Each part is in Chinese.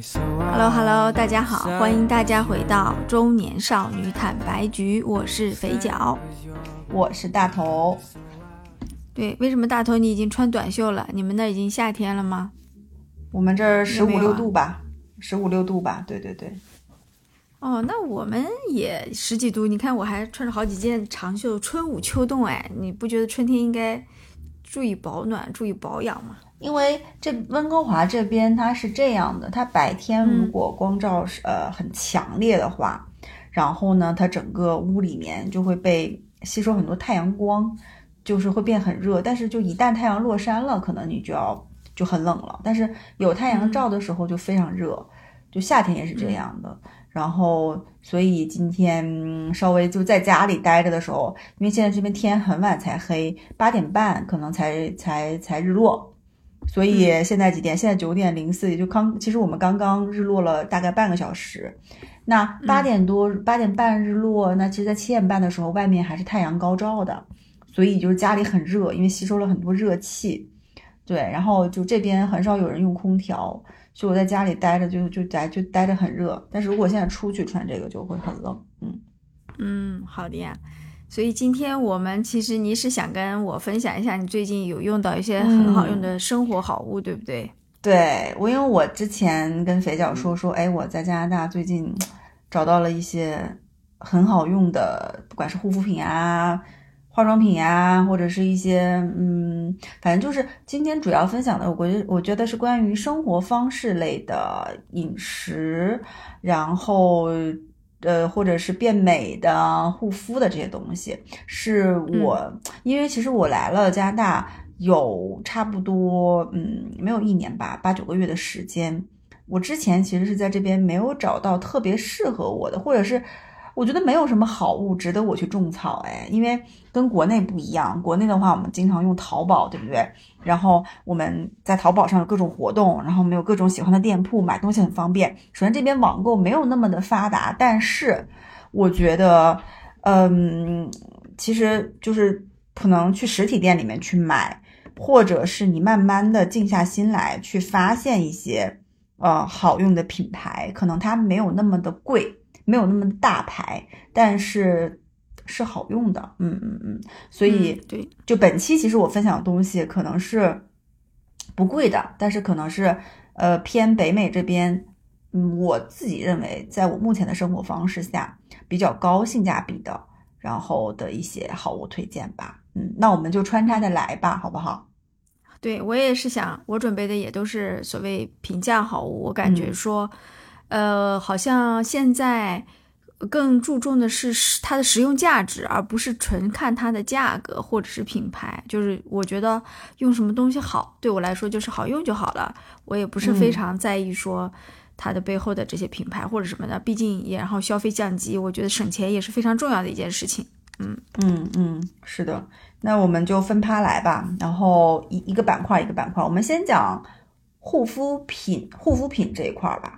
Hello Hello， 大家好，欢迎大家回到中年少女坦白局，我是肥脚， 我是大头。 对，为什么大头你已经穿短袖了？你们那已经夏天了吗？ 我们这儿15、16度吧，15、16度吧，对对对。 哦，那我们也10几度，你看我还穿着好几件长袖，春捂秋冻哎，你不觉得春天应该注意保暖、注意保养吗？ 因为这温哥华这边它是这样的，它白天如果光照很强烈的话，然后呢，它整个屋里面就会被吸收很多太阳光，就是会变很热。但是就一旦太阳落山了，可能你就很冷了。但是有太阳照的时候就非常热，就夏天也是这样的。然后所以今天稍微就在家里待着的时候，因为现在这边天很晚才黑，8点半可能才日落。所以现在几点？现在9点04，也就其实我们刚刚日落了大概半个小时。那8点多、8点半日落，那其实在7点半的时候，外面还是太阳高照的，所以就是家里很热，因为吸收了很多热气。对，然后就这边很少有人用空调，所以我在家里待着就待着很热。但是如果现在出去穿这个就会很冷。 好的呀。所以今天我们其实你是想跟我分享一下你最近有用到一些很好用的生活好物，对不对？ 对，因为我之前跟肥脚说，我在加拿大最近找到了一些很好用的，不管是护肤品啊、化妆品啊，或者是一些反正就是今天主要分享的，我觉得是关于生活方式类的饮食，然后或者是变美的、护肤的这些东西，是我因为其实我来了加拿大有差不多没有1年吧，8、9个月的时间。我之前其实是在这边没有找到特别适合我的，或者是我觉得没有什么好物值得我去种草因为跟国内不一样，国内的话我们经常用淘宝，对不对？然后我们在淘宝上有各种活动，然后我们有各种喜欢的店铺，买东西很方便。首先这边网购没有那么的发达，但是我觉得其实就是可能去实体店里面去买，或者是你慢慢的静下心来去发现一些好用的品牌，可能它没有那么的贵，没有那么大牌，但是是好用的。所以对， 就本期其实我分享的东西可能是不贵的，但是可能是偏北美这边我自己认为在我目前的生活方式下比较高性价比的，然后的一些好物推荐吧。那我们就穿插的来吧，好不好？ 对，我也是想，我准备的也都是所谓平价好物。我感觉说，好像现在更注重的是它的实用价值，而不是纯看它的价格或者是品牌。就是我觉得用什么东西好，对我来说就是好用就好了，我也不是非常在意说它的背后的这些品牌或者什么的，毕竟也然后消费降级，我觉得省钱也是非常重要的一件事情。 是的，那我们就分趴来吧，然后一个板块一个板块，我们先讲护肤品这一块吧。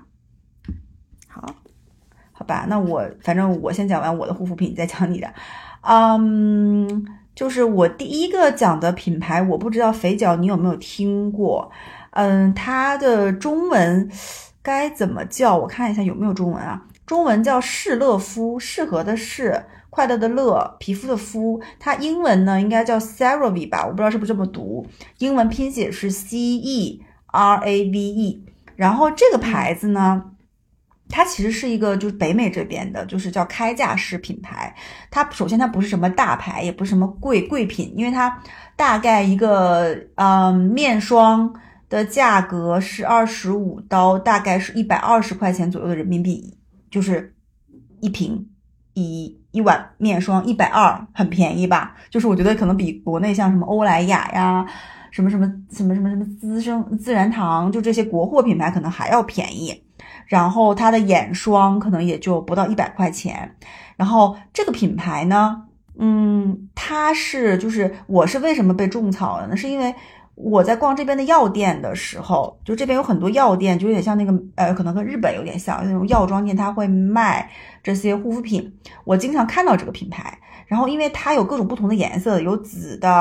好吧，那反正我先讲完我的护肤品，再讲你的。就是我第一个讲的品牌，我不知道肥脚你有没有听过？它的中文该怎么叫？我看一下有没有中文啊？中文叫适乐肤，适合的适，快乐的乐，皮肤的肤。它英文呢应该叫 CeraVe 吧，我不知道是不是这么读。英文拼写是 CERAVE。然后这个牌子呢，它其实是一个就是北美这边的，就是叫开架式品牌。它首先它不是什么大牌，也不是什么贵品，因为它大概一个面霜的价格是25刀，大概是120块钱左右的人民币，就是一瓶一碗面霜120，很便宜吧？就是我觉得可能比国内像什么欧莱雅呀、什么资然堂，就这些国货品牌可能还要便宜。然后它的眼霜可能也就不到100块钱。然后这个品牌呢，我是为什么被种草的呢？是因为我在逛这边的药店的时候，就这边有很多药店，就有点像那个可能跟日本有点像那种药妆店，它会卖这些护肤品。我经常看到这个品牌，然后因为它有各种不同的颜色，有紫的，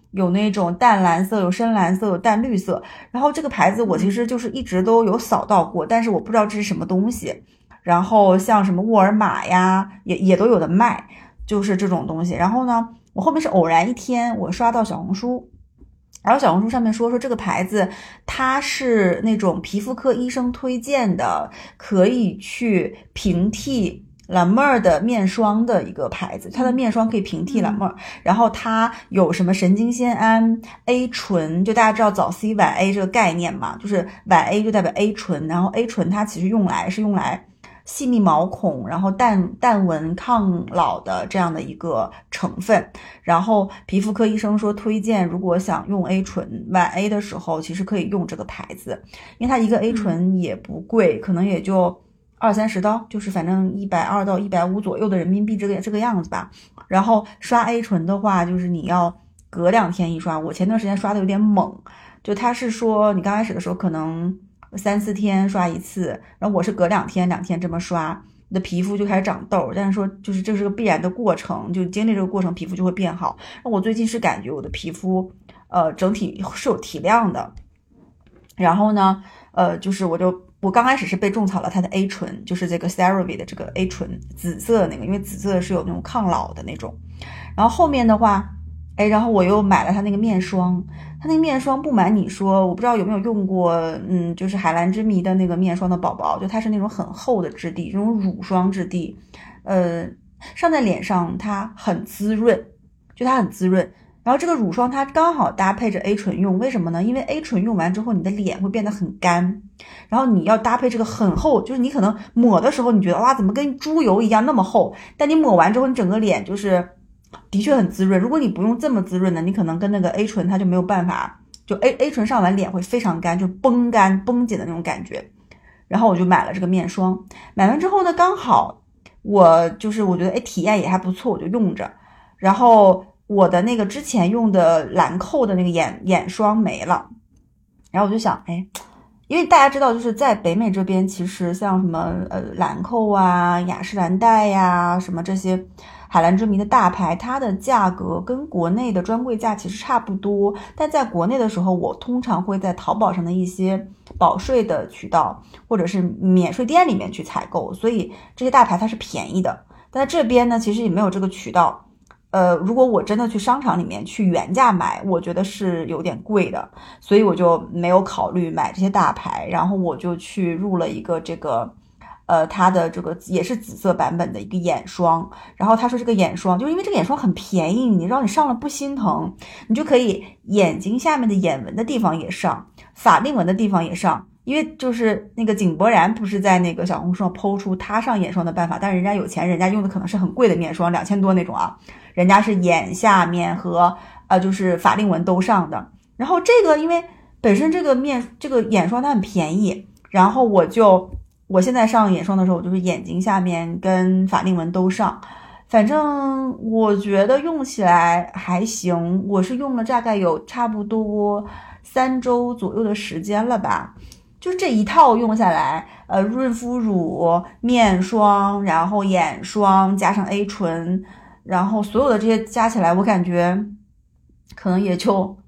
有那种淡蓝色，有深蓝色，有淡绿色。然后这个牌子我其实就是一直都有扫到过，但是我不知道这是什么东西。然后像什么沃尔玛呀，也都有的卖，就是这种东西。然后呢，我后面是偶然一天我刷到小红书，然后小红书上面说这个牌子它是那种皮肤科医生推荐的，可以去平替La Mer 的面霜的一个牌子，它的面霜可以平替La Mer，然后它有什么神经酰胺 A 醇，就大家知道早 C 晚 A 这个概念嘛，就是晚 A 就代表 A 醇，然后 A 醇它其实用来细密毛孔，然后淡纹抗老的这样的一个成分。然后皮肤科医生说推荐，如果想用 A 醇晚 A 的时候，其实可以用这个牌子，因为它一个 A 醇也不贵，可能也就20-30刀，就是反正120到150左右的人民币这个样子吧。然后刷 A 醇的话，就是你要隔2天一刷，我前段时间刷的有点猛，就他是说你刚开始的时候可能3-4天刷一次，然后我是隔2天这么刷，你的皮肤就开始长痘，但是说就是这是个必然的过程，就经历这个过程皮肤就会变好。那我最近是感觉我的皮肤整体是有提亮的。然后呢就是我刚开始是被种草了它的 A 醇，就是这个 CeraVe 的这个 A 醇紫色的那个，因为紫色是有那种抗老的那种。然后后面的话然后我又买了它那个面霜，它那个面霜不瞒你说，我不知道有没有用过就是海蓝之谜的那个面霜的宝宝，就它是那种很厚的质地，这种乳霜质地，上在脸上它很滋润，就它很滋润。然后这个乳霜它刚好搭配着 A 醇用，为什么呢？因为 A 醇用完之后你的脸会变得很干，然后你要搭配这个很厚，就是你可能抹的时候你觉得哇怎么跟猪油一样那么厚，但你抹完之后你整个脸就是的确很滋润。如果你不用这么滋润的，你可能跟那个 A 醇它就没有办法，就 A 醇上完脸会非常干，就绷干绷紧的那种感觉。然后我就买了这个面霜，买完之后呢，刚好我觉得体验也还不错，我就用着。然后我的那个之前用的兰蔻的那个眼霜没了，然后我就想因为大家知道就是在北美这边，其实像什么兰蔻啊、雅诗兰黛呀、什么这些海蓝之谜的大牌，它的价格跟国内的专柜价其实差不多，但在国内的时候，我通常会在淘宝上的一些保税的渠道或者是免税店里面去采购，所以这些大牌它是便宜的。但在这边呢，其实也没有这个渠道。如果我真的去商场里面去原价买，我觉得是有点贵的，所以我就没有考虑买这些大牌，然后我就去入了一个这个它的这个也是紫色版本的一个眼霜。然后他说这个眼霜就是因为这个眼霜很便宜，你知道你上了不心疼，你就可以眼睛下面的眼纹的地方也上，法令纹的地方也上。因为就是那个井柏然不是在那个小红书上抛出他上眼霜的办法，但是人家有钱，人家用的可能是很贵的面霜，2000多那种啊，人家是眼下面和就是法令纹都上的。然后这个因为本身这个眼霜它很便宜，然后我现在上眼霜的时候，我就是眼睛下面跟法令纹都上，反正我觉得用起来还行。我是用了大概有差不多3周左右的时间了吧，就这一套用下来，润肤乳、面霜，然后眼霜加上 A 醇，然后所有的这些加起来，我感觉可能也就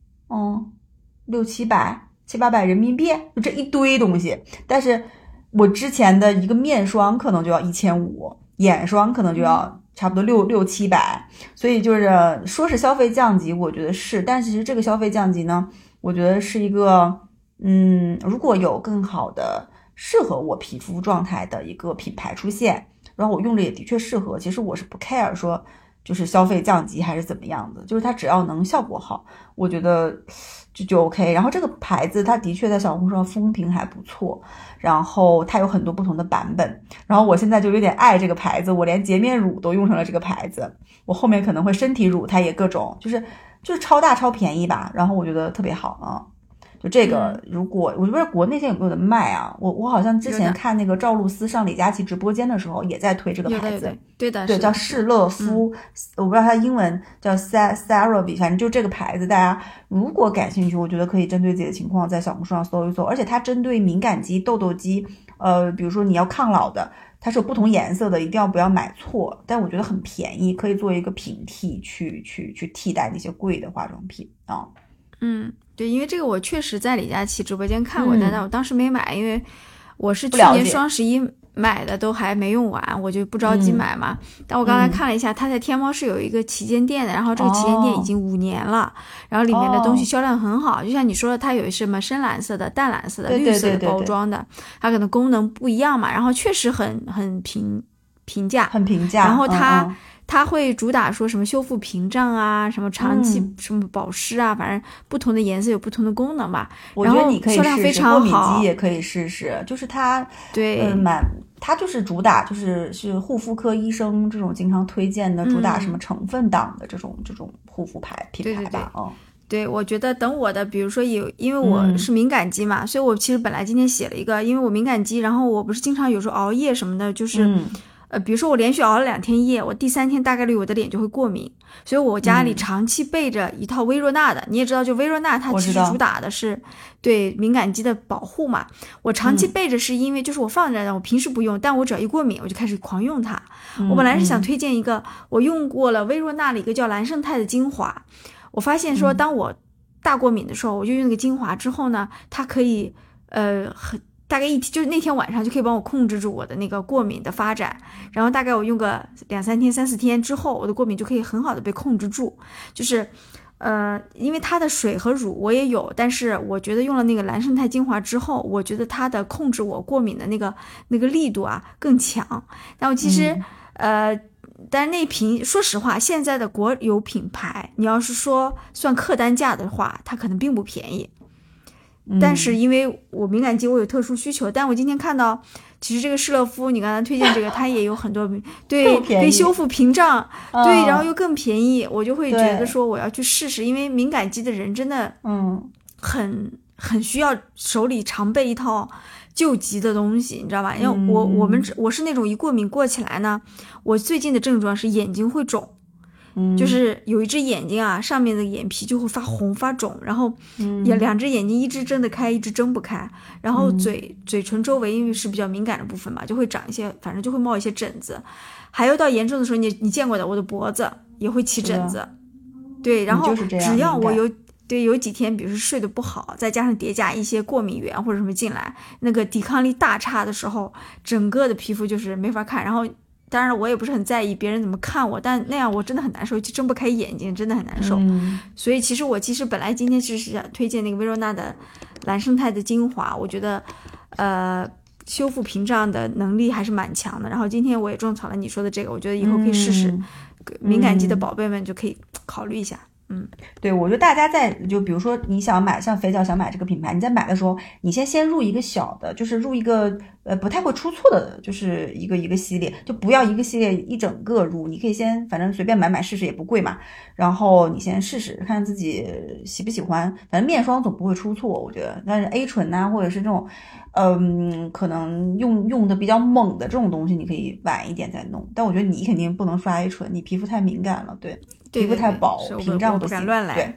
600-700-800人民币，就这一堆东西。但是我之前的一个面霜可能就要1500，眼霜可能就要差不多600-700，所以就是说是消费降级，我觉得是，但其实这个消费降级呢，我觉得是一个如果有更好的适合我皮肤状态的一个品牌出现，然后我用着也的确适合，其实我是不 care 说就是消费降级还是怎么样的，就是它只要能效果好，我觉得就 OK。 然后这个牌子它的确在小红书上风评还不错，然后它有很多不同的版本，然后我现在就有点爱这个牌子，我连洁面乳都用成了这个牌子，我后面可能会身体乳它也各种就是超大超便宜吧，然后我觉得特别好啊。就这个如果我不知道国内现在有没有的卖啊，我好像之前看那个赵露思上李佳琦直播间的时候也在推这个牌子， 对的， 对，叫士乐肤，我不知道它英文叫 CeraVe， 反正就这个牌子，大家如果感兴趣，我觉得可以针对自己的情况在小红书上搜一搜，而且它针对敏感肌、痘痘肌，比如说你要抗老的， 它是有不同颜色的，一定要不要买错。但我觉得很便宜，可以做一个平替去替代那些贵的化妆品啊。 对，因为这个我确实在李佳琦直播间看过，但我当时没买，因为我是去年双11买的，都还没用完，我就不着急买嘛。但我刚才看了一下，它在天猫是有一个旗舰店的，然后这个旗舰店已经5年了，然后里面的东西销量很好，就像你说的，它有什么深蓝色的、淡蓝色的、绿色的包装的，它可能功能不一样嘛，然后确实很平价，然后它会主打说什么修复屏障啊，什么长期什么保湿啊，反正不同的颜色有不同的功能吧。 我觉得你可以试试，过敏肌也可以试试，就是它它就是主打是护肤科医生这种经常推荐的，主打什么成分党的这种护肤品牌吧。 对，我觉得等我的，比如说因为我是敏感肌嘛，所以我其实本来今天写了一个，因为我敏感肌，然后我不是经常有时候熬夜什么的，就是比如说我连续熬了2天夜，我第3天大概率我的脸就会过敏，所以我家里长期备着一套薇若娜的，你也知道，就薇若娜它其实主打的是对敏感肌的保护嘛。我长期备着是因为就是我放着，我平时不用，但我只要一过敏我就开始狂用它。我本来是想推荐一个，我用过了薇若娜的一个叫蓝胜肽的精华，我发现说当我大过敏的时候，我就用那个精华之后呢，它可以大概就是那天晚上就可以帮我控制住我的那个过敏的发展，然后大概我用个2-3天、3-4天之后，我的过敏就可以很好的被控制住。就是因为它的水和乳我也有，但是我觉得用了那个蓝胜肽精华之后，我觉得它的控制我过敏的那个力度啊更强。然后其实但是那瓶说实话，现在的国有品牌，你要是说算客单价的话，它可能并不便宜。但是因为我敏感肌，我有特殊需求，但我今天看到其实这个施乐肤你刚才推荐这个它也有很多对可以修复屏障，对，然后又更便宜，我就会觉得说我要去试试，因为敏感肌的人真的很需要手里常备一套救急的东西，你知道吧？因为我是那种一过敏过起来呢，我最近的症状是眼睛会肿，就是有一只眼睛啊，上面的眼皮就会发红发肿，然后2只眼睛一只睁得开，一只睁不开，然后嘴唇周围因为是比较敏感的部分嘛，就会长一些，反正就会冒一些疹子，还有到严重的时候，你见过的，我的脖子也会起疹子，对，然后只要我有几天，比如说睡得不好，再加上叠加一些过敏源或者什么进来，那个抵抗力大差的时候，整个的皮肤就是没法看，然后当然了，我也不是很在意别人怎么看我，但那样我真的很难受，就睁不开眼睛，真的很难受。所以其实本来今天是想推荐那个薇若娜的蓝胜肽的精华，我觉得修复屏障的能力还是蛮强的。然后今天我也种草了你说的这个，我觉得以后可以试试，敏感肌的宝贝们就可以考虑一下。 对，我觉得大家就比如说你想买，像肥皂想买这个品牌，你在买的时候，你先入一个小的，就是入一个不太会出错的，就是一个系列，就不要一个系列一整个入，你可以先反正随便买试试，也不贵嘛，然后你先试试看自己喜不喜欢，反正面霜总不会出错，我觉得。但是 A 醇啊，或者是这种可能用的比较猛的这种东西，你可以晚一点再弄。但我觉得你肯定不能刷 A 醇，你皮肤太敏感了，对，皮肤太薄，屏障不行， 我不敢乱来。 对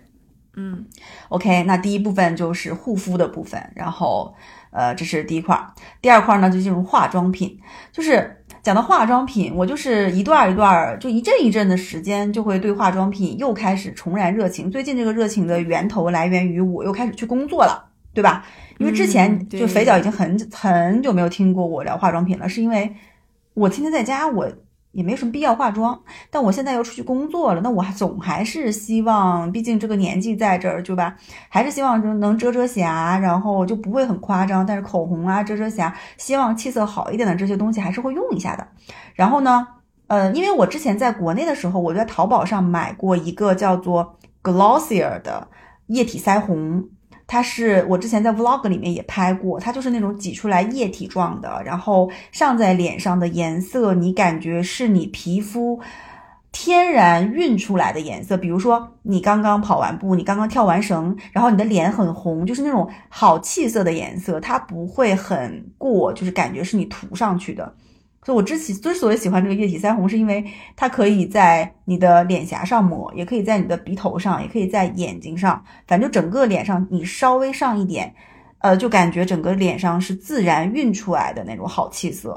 ，OK， 那第一部分就是护肤的部分，然后这是第一块，第二块呢就进入化妆品。就是讲到化妆品，我就是一段一段，就一阵一阵的时间，就会对化妆品又开始重燃热情。最近这个热情的源头来源于我又开始去工作了，对吧？因为之前就肥脚已经很久没有听过我聊化妆品了，是因为我天天在家，我也没什么必要化妆，但我现在又出去工作了，那我还是希望，毕竟这个年纪在这儿，对吧？还是希望就能遮瑕，然后就不会很夸张，但是口红啊、遮瑕，希望气色好一点的这些东西还是会用一下的。然后呢，因为我之前在国内的时候，我在淘宝上买过一个叫做 Glossier 的液体腮红。它是我之前在 vlog 里面也拍过，它就是那种挤出来液体状的，然后上在脸上的颜色，你感觉是你皮肤天然晕出来的颜色。比如说你刚刚跑完步，你刚刚跳完绳，然后你的脸很红，就是那种好气色的颜色，它不会很过，就是感觉是你涂上去的。所以我之所以喜欢这个液体腮红，是因为它可以在你的脸颊上抹，也可以在你的鼻头上，也可以在眼睛上，反正整个脸上你稍微上一点，就感觉整个脸上是自然晕出来的那种好气色。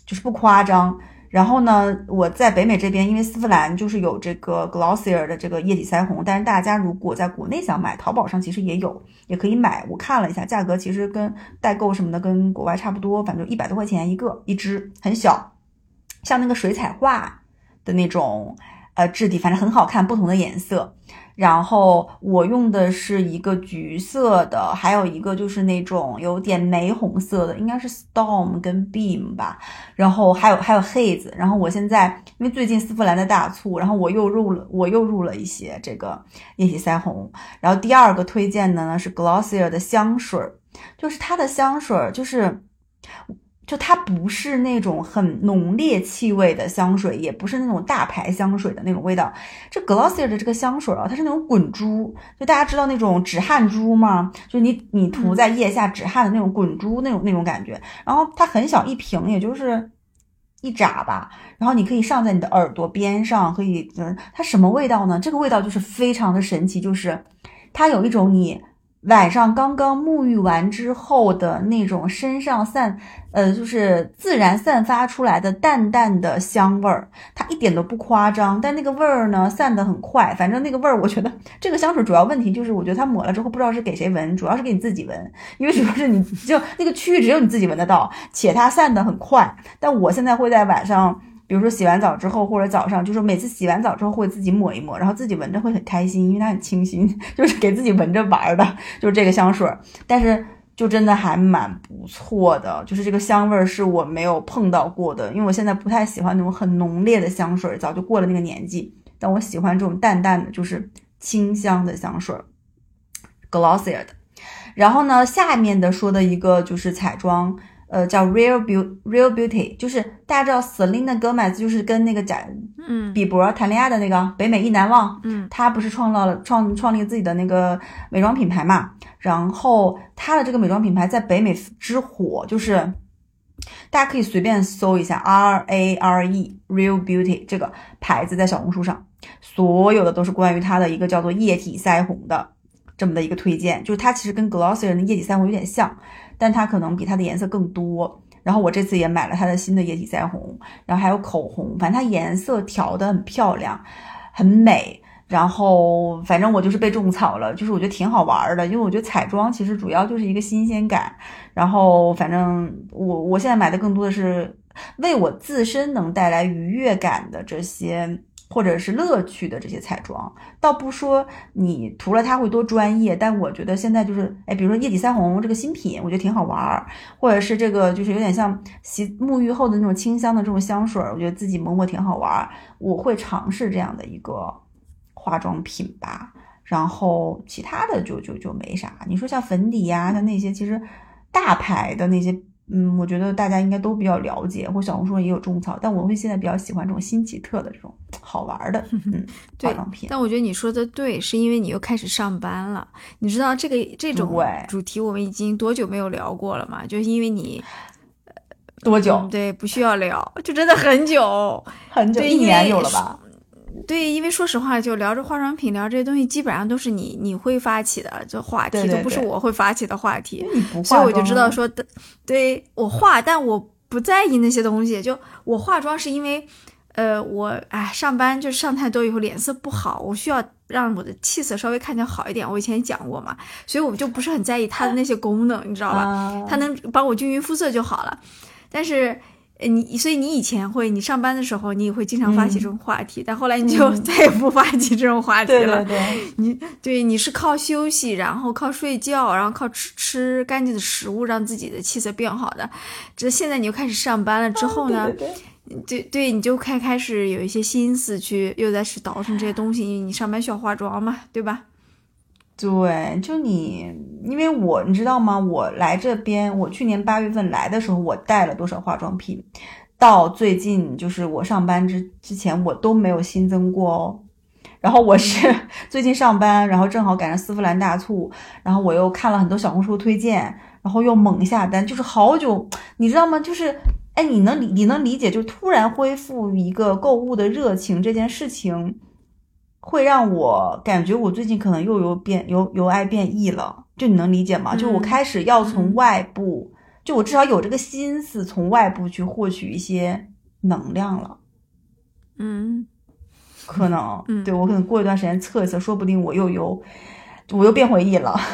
就是不夸张。然后呢，我在北美这边，因为丝芙兰就是有这个 Glossier 的这个液体腮红，但是大家如果在国内想买，淘宝上其实也有，也可以买。我看了一下，价格其实跟代购什么的跟国外差不多，反正100多块钱一支，很小，像那个水彩画的那种质地，反正很好看，不同的颜色。然后我用的是一个橘色的，还有一个就是那种有点玫红色的，应该是 Storm 跟 Beam 吧。然后还有 Haze。然后我现在因为最近丝芙兰的大促，然后我又入了一些这个液体腮红。然后第二个推荐的呢是 Glossier 的香水，就是它的香水就它不是那种很浓烈气味的香水，也不是那种大牌香水的那种味道。这 Glossier 的这个香水它是那种滚珠，就大家知道那种止汗珠吗？就是你涂在腋下止汗的那种滚珠那种感觉。然后它很小一瓶，也就是一扎吧，然后你可以上在你的耳朵边上，可以它什么味道呢？这个味道就是非常的神奇，就是它有一种你晚上刚刚沐浴完之后的那种身上就是自然散发出来的淡淡的香味儿，它一点都不夸张，但那个味儿呢散得很快。反正那个味儿，我觉得这个香水主要问题就是，我觉得它抹了之后不知道是给谁闻，主要是给你自己闻，因为主要是你就那个区域只有你自己闻得到，且它散得很快。但我现在会在晚上，比如说洗完澡之后或者早上，就是每次洗完澡之后会自己抹一抹，然后自己闻着会很开心，因为它很清新，就是给自己闻着玩的，就是这个香水。但是就真的还蛮不错的，就是这个香味是我没有碰到过的，因为我现在不太喜欢那种很浓烈的香水，早就过了那个年纪，但我喜欢这种淡淡的就是清香的香水 Glossier 的。然后呢，下面的说的一个就是彩妆叫 Real Beauty， 就是大家知道 Selena Gomez 就是跟那个比伯谈恋爱的那个北美意难忘，他不是创立自己的那个美妆品牌嘛，然后他的这个美妆品牌在北美之火，就是大家可以随便搜一下 RARE Real Beauty 这个牌子，在小红书上所有的都是关于它的一个叫做液体腮红的这么的一个推荐，就是它其实跟 Glossier 的液体腮红有点像，但它可能比它的颜色更多。然后我这次也买了它的新的液体腮红，然后还有口红，反正它颜色调得很漂亮，很美。然后反正我就是被种草了，就是我觉得挺好玩的，因为我觉得彩妆其实主要就是一个新鲜感。然后反正我现在买的更多的是为我自身能带来愉悦感的这些，或者是乐趣的这些彩妆。倒不说你涂了它会多专业，但我觉得现在就是比如说液体腮红这个新品我觉得挺好玩，或者是这个就是有点像沐浴后的那种清香的这种香水，我觉得自己抹挺好玩，我会尝试这样的一个化妆品吧。然后其他的就没啥。你说像粉底呀，像那些其实大牌的那些我觉得大家应该都比较了解，或小红书上也有种草，但我会现在比较喜欢这种新奇特的这种好玩的化妆品。 但我觉得你说的对，是因为你又开始上班了。你知道这种主题我们已经多久没有聊过了吗？就是因为你多久？ 对，不需要聊，就真的很久很久，1年有了吧。 对，因为说实话，就聊着化妆品，聊这些东西，基本上都是你会发起的这话题，都不是我会发起的话题。所以我就知道说，对，我化，但我不在意那些东西。就我化妆是因为，我上班就上太多以后脸色不好，我需要让我的气色稍微看起来好一点。我以前也讲过嘛，所以我就不是很在意它的那些功能，你知道吧？它能帮我均匀肤色就好了。但是所以你以前你上班的时候你也会经常发起这种话题，但后来你就再也不发起这种话题了。你是靠休息，然后靠睡觉，然后靠吃干净的食物让自己的气色变好的。这现在你又开始上班了之后呢，对，你就开始有一些心思去又在倒腾这些东西，你上班需要化妆嘛，对吧？ 对，就因为你知道吗？我来这边，我去年8月份来的时候，我带了多少化妆品，到最近就是我上班之前，我都没有新增过哦。然后我是最近上班，然后正好赶上丝芙兰大促，然后我又看了很多小红书推荐，然后又猛下单，就是好久，你知道吗？就是你能理解，就突然恢复一个购物的热情这件事情。会让我感觉我最近可能又由爱变异了，就你能理解吗？就我开始要从外部就我至少有这个心思从外部去获取一些能量了。可能对，我可能过一段时间测一测，说不定我又变回 E 了。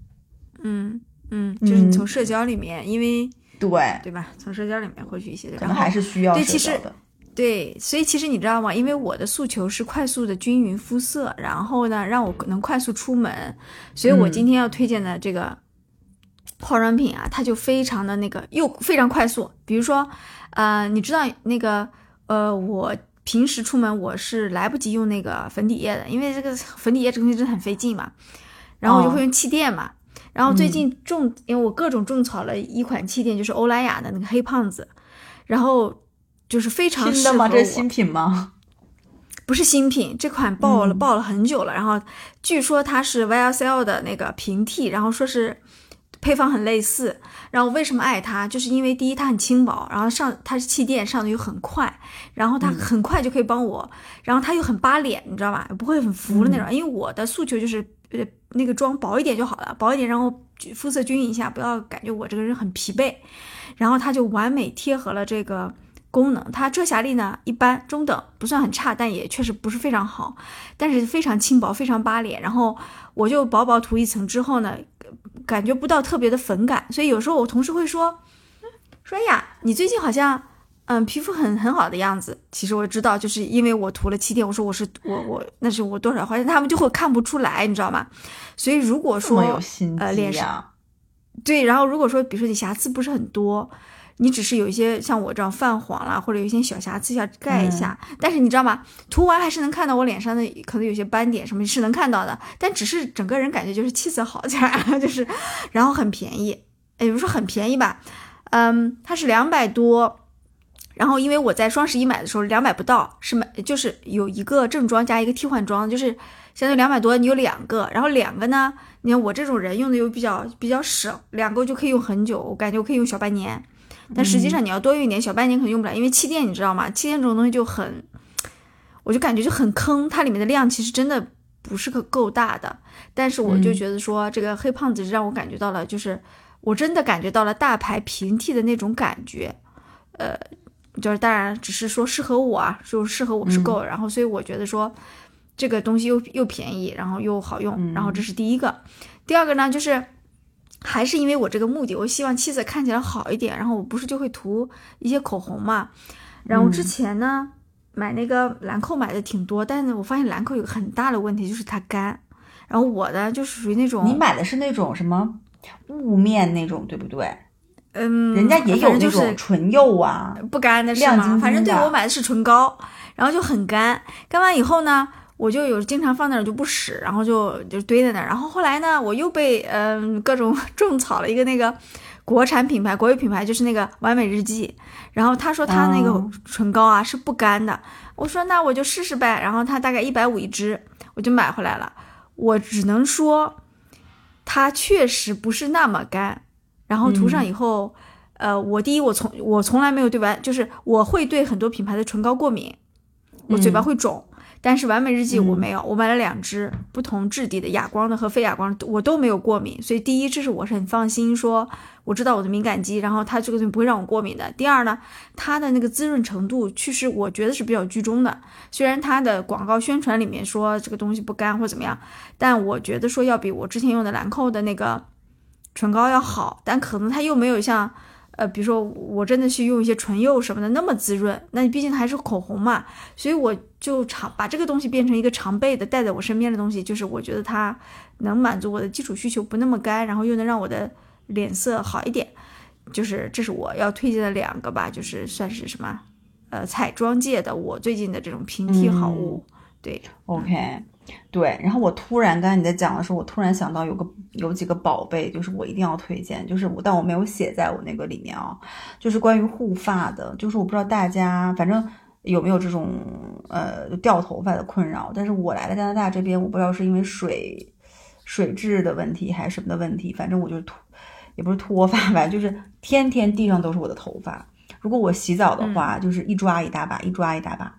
就是你从社交里面，因为对吧，从社交里面获取一些， 可能还是需要社交的。 对，所以其实你知道吗？因为我的诉求是快速的均匀肤色，然后呢让我能快速出门，所以我今天要推荐的这个化妆品啊，它就非常的那个又非常快速。比如说你知道那个我平时出门我是来不及用那个粉底液的，因为这个粉底液这个东西真的很费劲嘛，然后我就会用气垫嘛。然后最近因为我各种种草了一款气垫，就是欧莱雅的那个黑胖子，然后就是非常适合我。新的吗？ 这是新品吗？ 不是新品，这款爆了很久了。然后据说它是 YSL 的那个平替，然后说是配方很类似。然后为什么爱它？就是因为第一它很轻薄，然后它是气垫，上的又很快，然后它很快就可以帮我，然后它又很扒脸，你知道吧？不会很浮的那种。因为我的诉求就是那个妆薄一点就好了，薄一点，然后肤色均匀一下，不要感觉我这个人很疲惫。然后它就完美贴合了这个功能。它遮瑕力呢一般中等，不算很差，但也确实不是非常好，但是非常轻薄，非常扒脸。然后我就薄薄涂一层之后呢，感觉不到特别的粉感。所以有时候我同事会说哎呀，你最近好像皮肤很好的样子。其实我知道，就是因为我涂了气垫，我说我那是我多少花钱，他们就会看不出来，你知道吗？所以如果说有心机脸上对，然后如果说比如说你瑕疵不是很多，你只是有一些像我这样泛黄啦，或者有一些小瑕疵要盖一下，但是你知道吗？涂完还是能看到我脸上的可能有些斑点什么是能看到的，但只是整个人感觉就是气色好点就是然后很便宜，也不是很便宜吧，它是200多。然后因为我在双11买的时候200不到，就是有一个正装加一个替换装，就是相当于200多，你有2个，然后2个呢，你看我这种人用的又比较省，2个就可以用很久，我感觉我可以用小半年。但实际上你要多用一点，小半年可能用不了，因为气垫你知道吗？气垫这种东西我就感觉就很坑，它里面的量其实真的不是够大的。但是我就觉得说这个黑胖子让我感觉到了，就是我真的感觉到了大牌平替的那种感觉，就是当然只是说适合我啊，就适合我是够了。然后所以我觉得说这个东西又便宜，然后又好用，然后这是第一个。第二个呢，就是还是因为我这个目的，我希望气色看起来好一点，然后我不是就会涂一些口红嘛。然后之前呢买那个兰蔻买的挺多，但是我发现兰蔻有个很大的问题，就是它干。然后我的就是属于那种， 你买的是那种什么雾面那种对不对？人家也有那种唇釉啊， 不干的是吗？反正对，我买的是唇膏，然后就很干。干完以后呢，我就经常放那儿就不使，然后就堆在那儿。然后后来呢，我又被各种种草了一个那个国产品牌、国语品牌，就是那个完美日记。然后他说他那个唇膏啊是不干的，我说那我就试试呗。然后他大概150一支，我就买回来了。我只能说，它确实不是那么干。然后涂上以后，我从来没有对吧，就是我会对很多品牌的唇膏过敏，我嘴巴会肿，但是完美日记我没有，我买了2支不同质地的，哑光的和非哑光的我都没有过敏，所以第一，这是我是很放心说我知道我的敏感肌，然后它这个东西不会让我过敏的。第二呢，它的那个滋润程度其实我觉得是比较居中的，虽然它的广告宣传里面说这个东西不干或怎么样，但我觉得说要比我之前用的兰蔻的那个唇膏要好，但可能它又没有像比如说我真的是用一些唇釉什么的那么滋润，那毕竟还是口红嘛，所以我就把这个东西变成一个常备的带在我身边的东西，就是我觉得它能满足我的基础需求，不那么干，然后又能让我的脸色好一点，就是这是我要推荐的2个吧，就是算是什么彩妆界的我最近的这种平替好物。对 OK， 对，然后我突然刚才你在讲的时候，我突然想到有几个宝贝，就是我一定要推荐，就是但我没有写在我那个里面啊，就是关于护发的，就是我不知道大家反正有没有这种掉头发的困扰，但是我来了加拿大这边，我不知道是因为水质的问题还是什么的问题，反正我就也不是脱发吧，就是天天地上都是我的头发，如果我洗澡的话，就是一抓一大把，一抓一大把。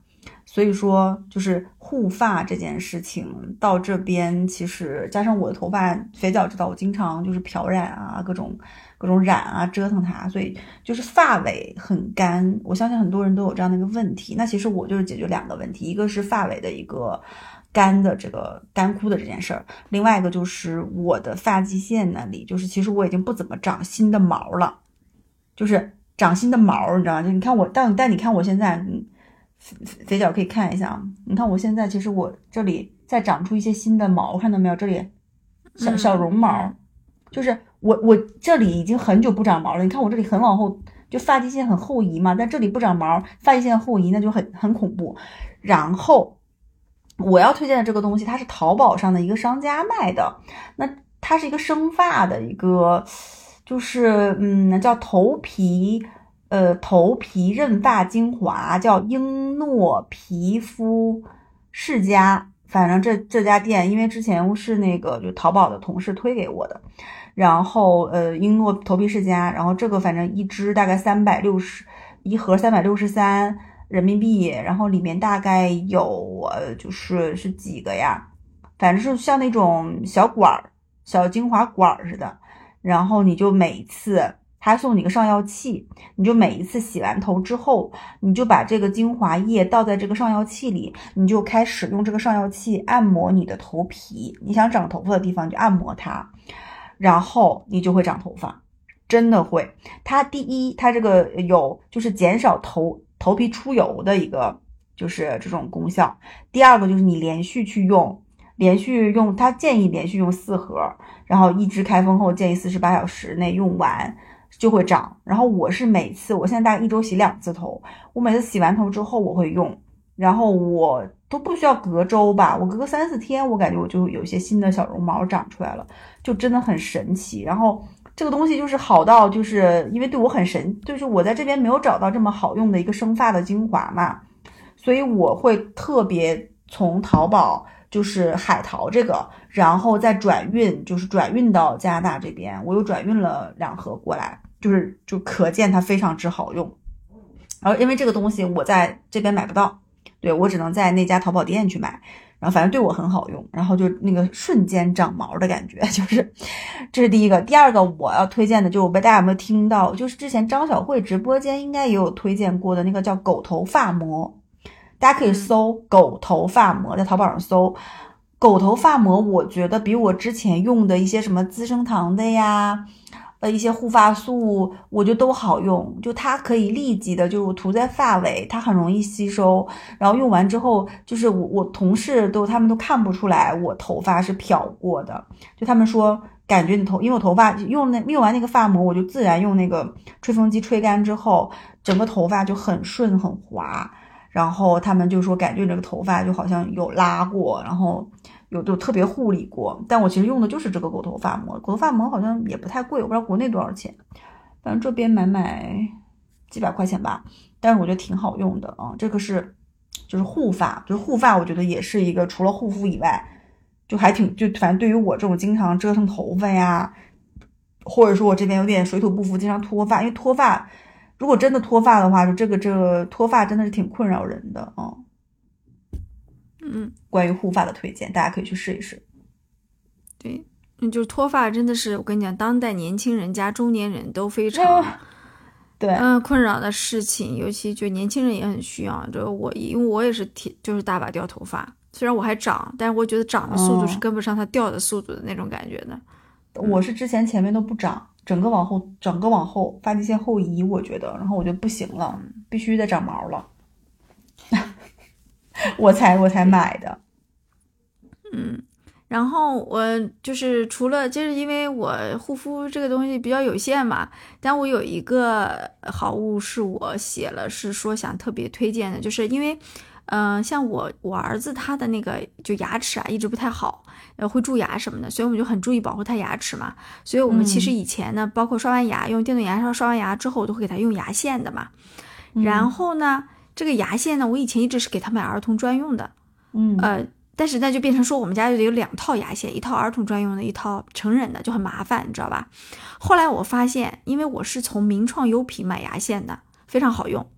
所以说就是护发这件事情到这边，其实加上我的头发，肥脚知道我经常就是漂染啊，各种染啊，折腾它，所以就是发尾很干。我相信很多人都有这样的一个问题。那其实我就是解决2个问题，一个是发尾的一个干的这个干枯的这件事儿，另外一个就是我的发际线那里，就是其实我已经不怎么长新的毛了，就是长新的毛，你知道吗？就你看我，但你看我现在，肥脚可以看一下啊，你看我现在其实我这里在长出一些新的毛，看到没有？这里小绒毛，就是我这里已经很久不长毛了。你看我这里很往后，就发际线很后移嘛，但这里不长毛，发际线后移那就很恐怖。然后我要推荐的这个东西，它是淘宝上的一个商家卖的，那它是一个生发的一个，就是叫头皮润发精华，叫英诺皮肤世家。反正这家店，因为之前是那个就淘宝的同事推给我的，然后英诺头皮世家，然后这个反正一支大概一盒363人民币，然后里面大概有是几个呀，反正是像那种小精华管似的，然后你就每一次他送你个上药器，你就每一次洗完头之后，你就把这个精华液倒在这个上药器里，你就开始用这个上药器按摩你的头皮，你想长头发的地方你就按摩它，然后你就会长头发，真的会。它第一，它这个有就是减少头皮出油的一个就是这种功效。第二个就是你连续用，它建议连续用4盒，然后一支开封后建议48小时内用完就会长。然后我现在大概1周洗2次头，我每次洗完头之后我会用，然后我都不需要隔周吧，我隔个3-4天，我感觉我就有一些新的小绒毛长出来了，就真的很神奇。然后这个东西就是好到，就是因为对我很就是我在这边没有找到这么好用的一个生发的精华嘛，所以我会特别从淘宝就是海淘这个，然后再转运到加拿大这边，我又转运了2盒过来，就可见它非常之好用。然后因为这个东西我在这边买不到，对，我只能在那家淘宝店去买，然后反正对我很好用，然后就那个瞬间长毛的感觉，就是这是第一个。第二个我要推荐的就是大家有没有听到，就是之前张小慧直播间应该也有推荐过的那个叫狗头发膜，大家可以搜狗头发膜，在淘宝上搜狗头发膜，我觉得比我之前用的一些什么资生堂的呀一些护发素我觉得都好用，就它可以立即的就涂在发尾，它很容易吸收，然后用完之后就是我同事他们都看不出来我头发是漂过的，就他们说感觉因为我头发用完那个发膜，我就自然用那个吹风机吹干之后，整个头发就很顺很滑，然后他们就说感觉这个头发就好像有拉过，然后就特别护理过。但我其实用的就是这个狗头发膜，狗头发膜好像也不太贵，我不知道国内多少钱，反正这边买几百块钱吧，但是我觉得挺好用的啊。这个就是护发，我觉得也是一个除了护肤以外就反正对于我这种经常折腾头发呀，或者说我这边有点水土不服经常脱发，因为脱发如果真的脱发的话，就这个脱发真的是挺困扰人的啊。关于护发的推荐，大家可以去试一试。 对，就是脱发真的是我跟你讲，当代年轻人加中年人都非常对困扰的事情，尤其就年轻人也很需要。因为我也是就是大把掉头发，虽然我还长，但是我觉得长的速度是跟不上它掉的速度的那种感觉的。 我是之前前面都不长，整个往后发际线后移，我觉得，然后我就不行了，必须得长毛了。我才买的。 然后我就是除了就是因为我护肤这个东西比较有限嘛，但我有一个好物是我写了，是说想特别推荐的，就是因为像我儿子他的那个就牙齿啊一直不太好，会蛀牙什么的，所以我们就很注意保护他牙齿嘛。所以我们其实以前呢，包括刷完牙用电动牙刷刷完牙之后，我都会给他用牙线的嘛。然后呢，这个牙线呢，我以前一直是给他买儿童专用的，但是那就变成说我们家就有2套牙线，一套儿童专用的，一套成人的，就很麻烦，你知道吧？后来我发现，因为我是从名创优品买牙线的，非常好用。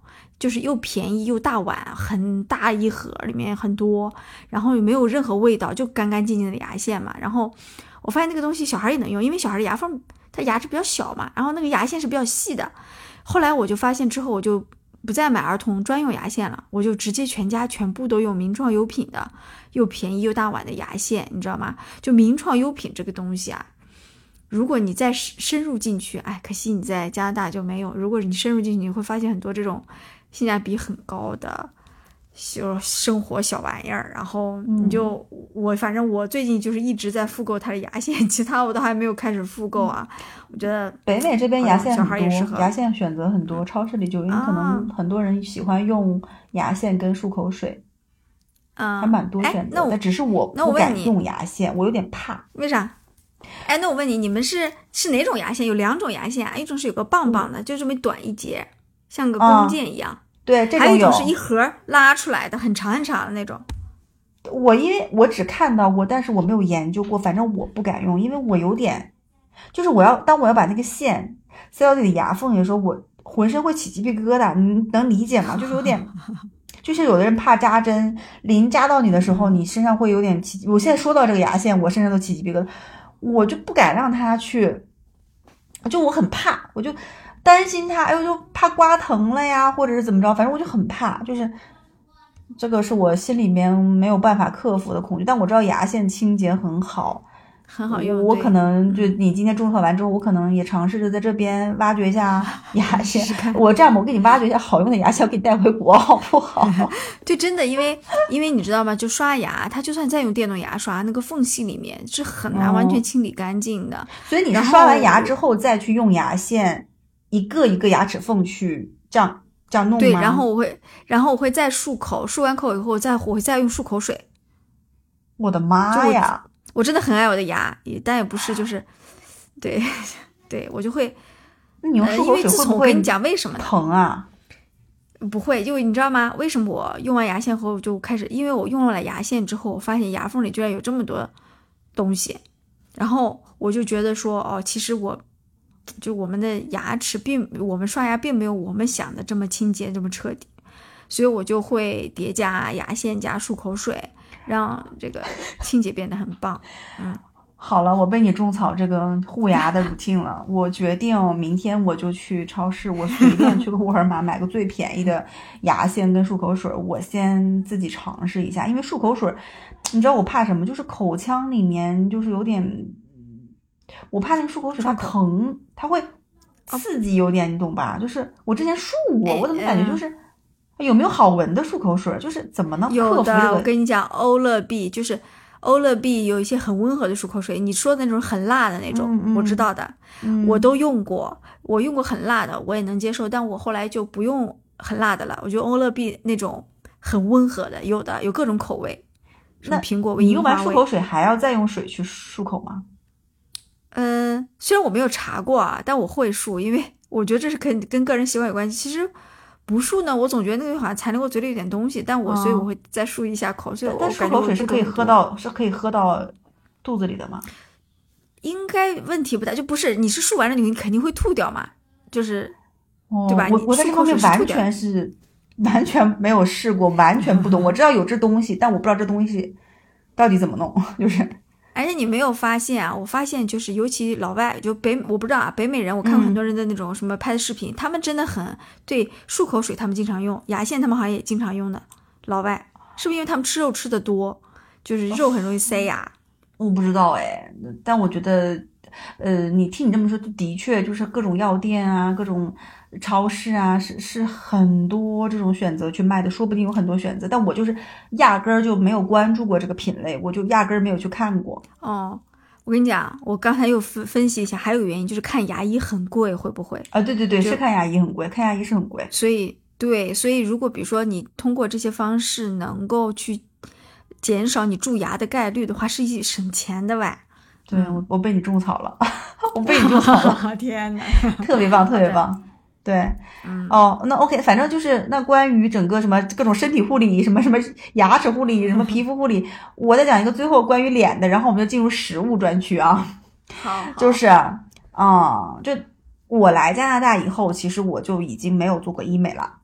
就是又便宜又大碗，很大一盒，里面很多，然后也没有任何味道，就干干净净的牙线嘛。然后我发现那个东西小孩也能用，因为小孩的牙缝他牙齿比较小嘛，然后那个牙线是比较细的。后来我就发现之后，我就不再买儿童专用牙线了，我就直接全家全部都用名创优品的又便宜又大碗的牙线，你知道吗？就名创优品这个东西啊，如果你再深入进去，可惜你在加拿大就没有，如果你深入进去，你会发现很多这种性价比很高的生活小玩意儿，然后你就反正我最近就是一直在复购它的牙线，其他我都还没有开始复购啊。我觉得北美这边牙线小很多， 孩也适合牙线选择很多，超市里就因为可能很多人喜欢用牙线跟漱口水，还蛮多选择。但只是我不敢用牙线，我有点怕。 为啥？那我问你，你们是哪种牙线？有2种牙线啊，一种是有个棒棒的，就这么短一节，像个弓箭一样。 对，这种有。 还有一种是一盒拉出来的，很长很长的那种。 因为我只看到过，但是我没有研究过，反正我不敢用，因为我有点，就是当我要把那个线塞到自己的牙缝里的时候，我浑身会起鸡皮疙瘩，你能理解吗？就是有点，就是有的人怕扎针，临扎到你的时候，你身上会有点起。我现在说到这个牙线，我身上都起鸡皮疙瘩，我就不敢让它去，就我很怕，我就担心它，就怕刮疼了呀，或者是怎么着，反正我就很怕，就是这个是我心里面没有办法克服的恐惧。但我知道牙线清洁很好用， 我可能就你今天种草完之后，我可能也尝试着在这边挖掘一下牙线。我这样吧，我给你挖掘一下好用的牙线，我给你带回国好不好？ 对，真的，因为你知道吗？就刷牙，它就算再用电动牙刷，那个缝隙里面是很难完全清理干净的。 所以你是刷完牙之后再去用牙线一个一个牙齿缝去这样弄吗？ 对，然后我会再漱口，漱完口以后我会再用漱口水。 我的妈呀！ 我真的很爱我的牙，但也不是就是对，我就会。 那你用漱口水会不会因为自从我跟你讲为什么呢？ 疼啊？ 不会，因为你知道吗？为什么我用完牙线后就开始？因为我用了牙线之后，我发现牙缝里居然有这么多东西，然后我就觉得说，其实我们的牙齿我们刷牙并没有我们想的这么清洁这么彻底，所以我就会叠加牙线加漱口水，让这个清洁变得很棒。 好了，我被你种草这个护牙的 routine 了。我决定明天我就去超市，我随便去个沃尔玛买个最便宜的牙线跟漱口水，我先自己尝试一下。因为漱口水，你知道我怕什么？就是口腔里面就是有点，我怕那个漱口水它疼，它会刺激有点，你懂吧？就是我之前漱过，我怎么感觉就是有没有好闻的漱口水？就是怎么能克服这个？ 有的，我跟你讲，欧乐 B 就是欧乐 B 有一些很温和的漱口水，你说的那种很辣的那种，我知道的，我都用过，我用过很辣的，我也能接受，但我后来就不用很辣的了。我觉得欧乐 B 那种很温和的，有各种口味，什么苹果味、 你用完漱口水还要再用水去漱口吗？ 虽然我没有查过啊，但我会漱，因为我觉得这是跟个人习惯有关系。其实不漱呢，我总觉得那个好像残留我嘴里有点东西，但所以我会再漱一下口。所以我但漱口水是可以喝到肚子里的吗？ 应该问题不大，就不是你是漱完了你肯定会吐掉嘛，就是对吧？ 我在这方面完全没有试过，完全不懂。我知道有这东西，但我不知道这东西到底怎么弄，就是。 而且你没有发现啊？我发现就是尤其老外，我不知道啊，北美人我看过很多人的那种什么拍的视频，他们真的很对漱口水，他们经常用牙线，他们好像也经常用的。老外是不是因为他们吃肉吃的多，就是肉很容易塞牙？ 我不知道但我觉得，听你这么说，的确就是各种药店啊，各种超市啊，是很多这种选择去卖的，说不定有很多选择，但我就是压根儿就没有关注过这个品类，我就压根儿没有去看过。 我跟你讲，我刚才又分析一下，还有个原因就是看牙医很贵，会不会啊？对，是看牙医很贵，看牙医是很贵。 所以如果比如说你通过这些方式能够去减少你蛀牙的概率的话，是一省钱的吧？ 对，我被你种草了，我被你种草了， 天哪， 特别棒，特别棒。对，那 OK， 反正就是那关于整个什么各种身体护理，什么牙齿护理，什么皮肤护理，我再讲一个最后关于脸的，然后我们就进入食物专区啊。 好， 就是就我来加拿大以后，其实我就已经没有做过医美了。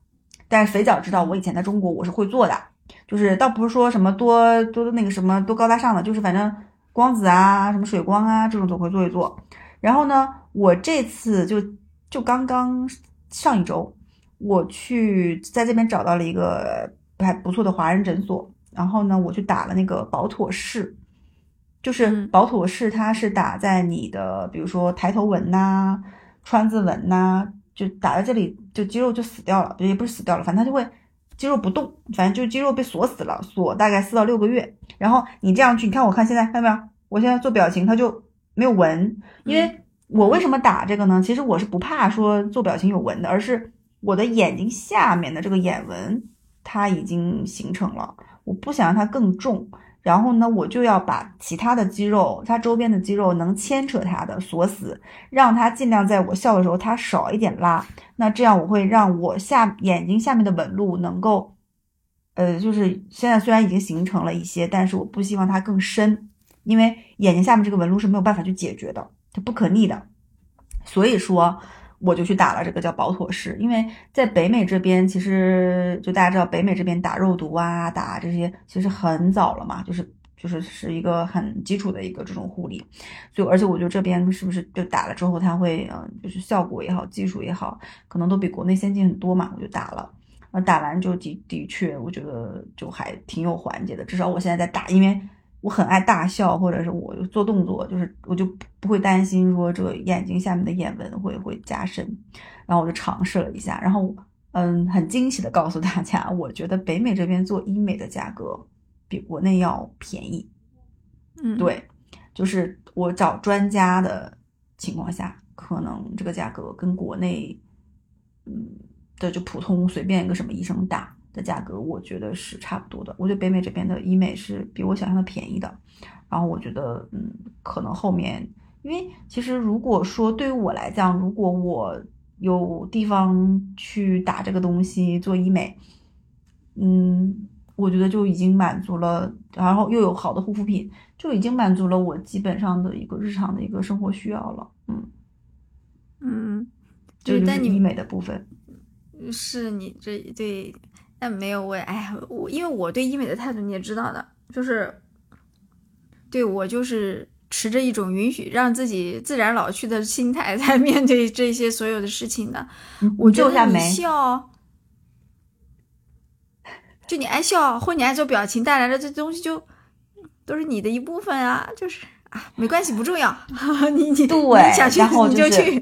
但是肥脚知道我以前在中国我是会做的，就是倒不是说什么多那个什么多高大上的，就是反正光子啊什么水光啊这种总会做一做。然后呢，我这次就刚刚上一周，我去在这边找到了一个还不错的华人诊所，然后呢我去打了那个保妥适，就是保妥适它是打在你的比如说抬头纹呐、川字纹呐，就打在这里，就肌肉就死掉了，也不是死掉了，反正它就会肌肉不动，反正就肌肉被锁死了，锁大概4到6个月。然后你这样去，你看我看现在看到没有，我现在做表情它就没有纹，因为我为什么打这个呢？其实我是不怕说做表情有纹的，而是我的眼睛下面的这个眼纹它已经形成了，我不想让它更重。然后呢，我就要把其他的肌肉，它周边的肌肉能牵扯它的锁死，让它尽量在我笑的时候它少一点拉。那这样我会让我眼睛下面的纹路能够，就是现在虽然已经形成了一些，但是我不希望它更深，因为眼睛下面这个纹路是没有办法去解决的，它不可逆的。所以说我就去打了这个叫保妥适，因为在北美这边，其实就大家知道北美这边打肉毒啊，打这些其实很早了嘛，就是一个很基础的一个这种护理，所以而且我觉得这边是不是就打了之后它会就是效果也好，技术也好，可能都比国内先进很多嘛，我就打了。打完就的确我觉得就还挺有缓解的，至少我现在在打，因为我很爱大笑，或者是我做动作，就是我就不会担心说这个眼睛下面的眼纹会加深，然后我就尝试了一下，然后很惊喜的告诉大家，我觉得北美这边做医美的价格比国内要便宜。对，就是我找专家的情况下，可能这个价格跟国内的就普通随便一个什么医生打的价格，我觉得是差不多的。我觉得北美这边的医美是比我想象的便宜的，然后我觉得可能后面，因为其实如果说对于我来讲，如果我有地方去打这个东西做医美，我觉得就已经满足了，然后又有好的护肤品，就已经满足了我基本上的一个日常的一个生活需要了。这就是医美的部分。 是你这对，但没有我因为我对医美的态度你也知道的，就是对我就是持着一种允许让自己自然老去的心态在面对这些所有的事情的。我觉得你笑，就你爱笑或你爱做表情带来的这东西就都是你的一部分啊，就是没关系，不重要。你想去你就去。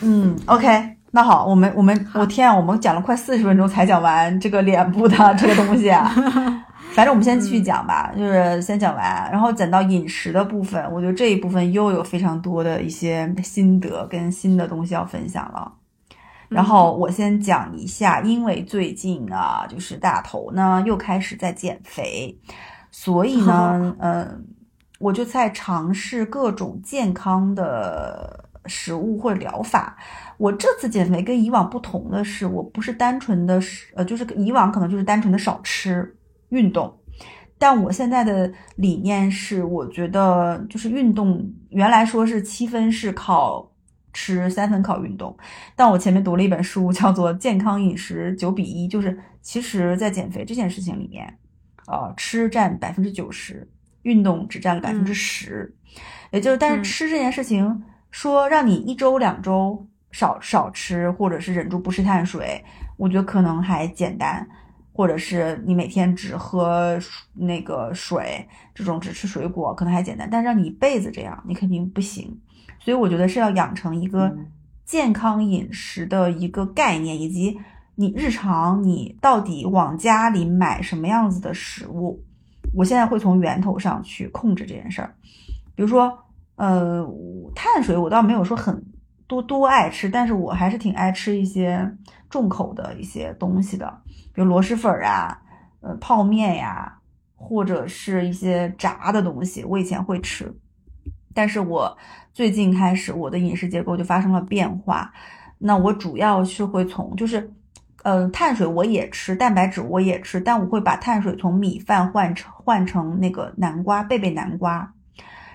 OK。那好，我天啊，我们讲了快40分钟才讲完这个脸部的这个东西啊。反正我们先继续讲吧，就是先讲完，然后讲到饮食的部分，我觉得这一部分又有非常多的一些心得跟新的东西要分享了。然后我先讲一下，因为最近就是大头呢又开始在减肥，所以呢，我就在尝试各种健康的食物或者疗法。我这次减肥跟以往不同的是，我不是单纯的就是以往可能就是单纯的少吃运动，但我现在的理念是，我觉得就是运动原来说是7分是靠吃3分靠运动，但我前面读了一本书叫做《健康饮食9:1》，就是其实在减肥这件事情里面吃占90%，运动只占了10%，也就是但是吃这件事情说让你1周2周少吃，或者是忍住不吃碳水，我觉得可能还简单，或者是你每天只喝那个水，这种只吃水果可能还简单，但让你一辈子这样你肯定不行。所以我觉得是要养成一个健康饮食的一个概念，以及你日常你到底往家里买什么样子的食物，我现在会从源头上去控制这件事儿。比如说碳水我倒没有说很多爱吃，但是我还是挺爱吃一些重口的一些东西的，比如螺蛳粉啊，泡面呀，或者是一些炸的东西，我以前会吃，但是我最近开始我的饮食结构就发生了变化。那我主要是会从就是碳水我也吃，蛋白质我也吃，但我会把碳水从米饭换成那个南瓜贝贝南瓜，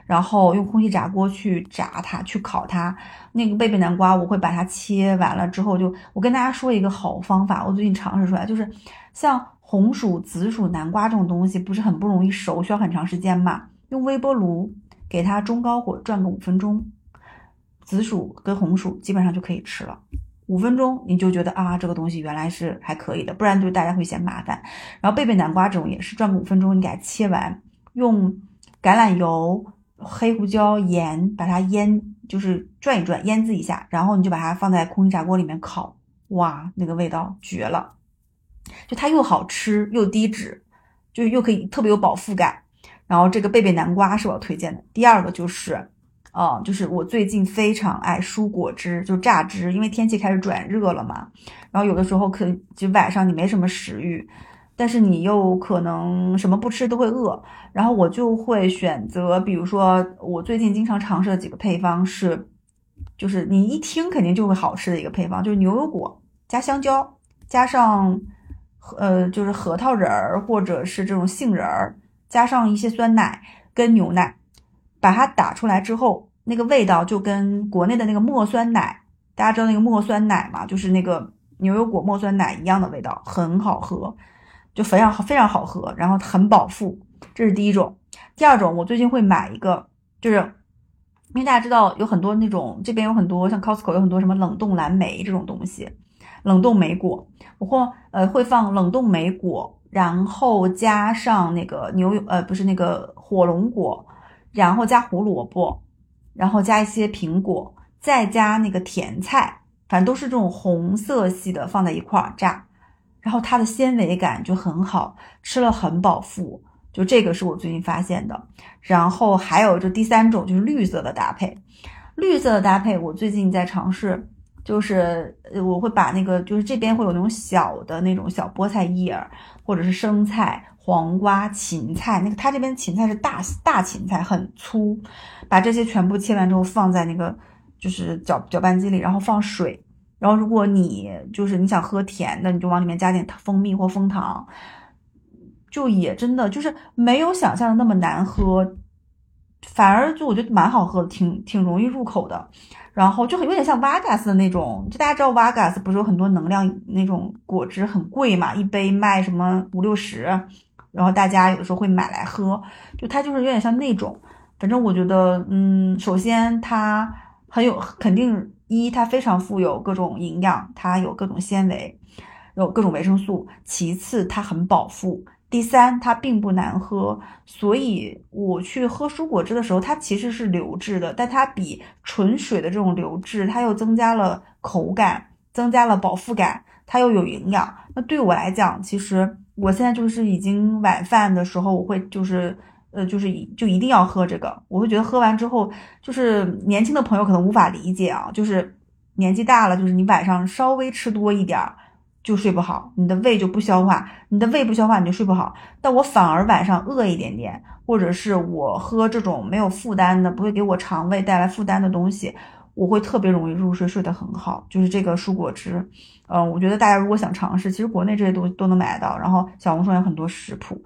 然后用空气炸锅去炸它，去烤它。那个贝贝南瓜我会把它切完了之后我跟大家说一个好方法，我最近尝试出来，就是像红薯、紫薯、南瓜这种东西不是很不容易熟，需要很长时间嘛，用微波炉给它中高火转个5分钟，紫薯跟红薯基本上就可以吃了。5分钟你就觉得啊，这个东西原来是还可以的，不然就大家会嫌麻烦。然后贝贝南瓜这种也是转个5分钟，你给它切完，用橄榄油、黑胡椒、盐把它腌，就是转一转，腌制一下，然后你就把它放在空气炸锅里面烤，哇，那个味道绝了！就它又好吃又低脂，就又可以特别有饱腹感。然后这个贝贝南瓜是我推荐的。第二个就是我最近非常爱蔬果汁，就榨汁，因为天气开始转热了嘛，然后有的时候就晚上你没什么食欲，但是你又可能什么不吃都会饿，然后我就会选择，比如说我最近经常尝试的几个配方就是你一听肯定就会好吃的一个配方，就是牛油果加香蕉加上就是核桃仁儿或者是这种杏仁儿，加上一些酸奶跟牛奶，把它打出来之后，那个味道就跟国内的那个墨酸奶，大家知道那个墨酸奶嘛，就是那个牛油果墨酸奶一样的味道，很好喝，就非常非常好喝，然后很饱腹。这是第一种。第二种，我最近会买一个，就是因为大家知道有很多那种，这边有很多像 Costco 有很多什么冷冻蓝莓这种东西，冷冻莓果，我会放冷冻莓果，然后加上那个不是那个火龙果，然后加胡萝卜，然后加一些苹果，再加那个甜菜，反正都是这种红色系的放在一块儿炸，然后它的纤维感就很好，吃了很饱腹，就这个是我最近发现的。然后还有就第三种就是绿色的搭配，绿色的搭配我最近在尝试，就是我会把那个就是这边会有那种小的那种小菠菜叶儿，或者是生菜、黄瓜、芹菜，那个它这边芹菜是大芹菜，很粗，把这些全部切完之后放在那个就是搅拌机里，然后放水，然后如果你想喝甜的，你就往里面加点蜂蜜或枫糖，就也真的就是没有想象的那么难喝，反而就我觉得蛮好喝的，挺容易入口的。然后就有点像 Vargas 的那种，就大家知道 Vargas 不是有很多能量那种果汁很贵嘛，一杯卖什么50-60，然后大家有的时候会买来喝，就它就是有点像那种。反正我觉得首先它肯定它非常富有各种营养，它有各种纤维，有各种维生素，其次它很饱腹，第三它并不难喝。所以我去喝蔬果汁的时候，它其实是流质的，但它比纯水的这种流质，它又增加了口感，增加了饱腹感，它又有营养。那对我来讲，其实我现在就是已经晚饭的时候，我会就一定要喝这个。我会觉得喝完之后，就是年轻的朋友可能无法理解啊，就是年纪大了，就是你晚上稍微吃多一点就睡不好，你的胃就不消化，你就睡不好。但我反而晚上饿一点点，或者是我喝这种没有负担的，不会给我肠胃带来负担的东西，我会特别容易入睡，睡得很好。就是这个蔬果汁，我觉得大家如果想尝试，其实国内这些东西都能买到，然后小红书有很多食谱，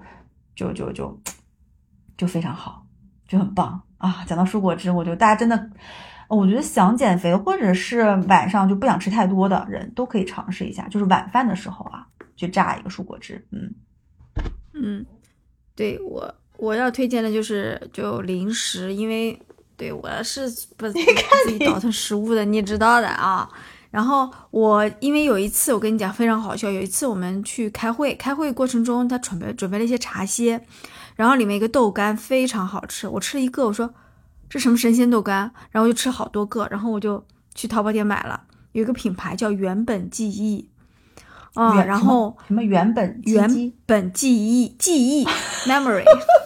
就非常好，就很棒啊！讲到蔬果汁，我觉得大家真的，我觉得想减肥或者是晚上就不想吃太多的人都可以尝试一下，就是晚饭的时候啊，去榨一个蔬果汁。 对，我要推荐的就零食，因为对我是不自己倒腾食物的，你也知道的啊。然后因为有一次我跟你讲非常好笑，有一次我们去开会过程中，他准备了一些茶歇，然后里面一个豆干非常好吃，我吃了一个，我说这什么神仙豆干，然后我就吃好多个，然后我就去淘宝店买了，有一个品牌叫原本记忆然后什么原本记忆 memory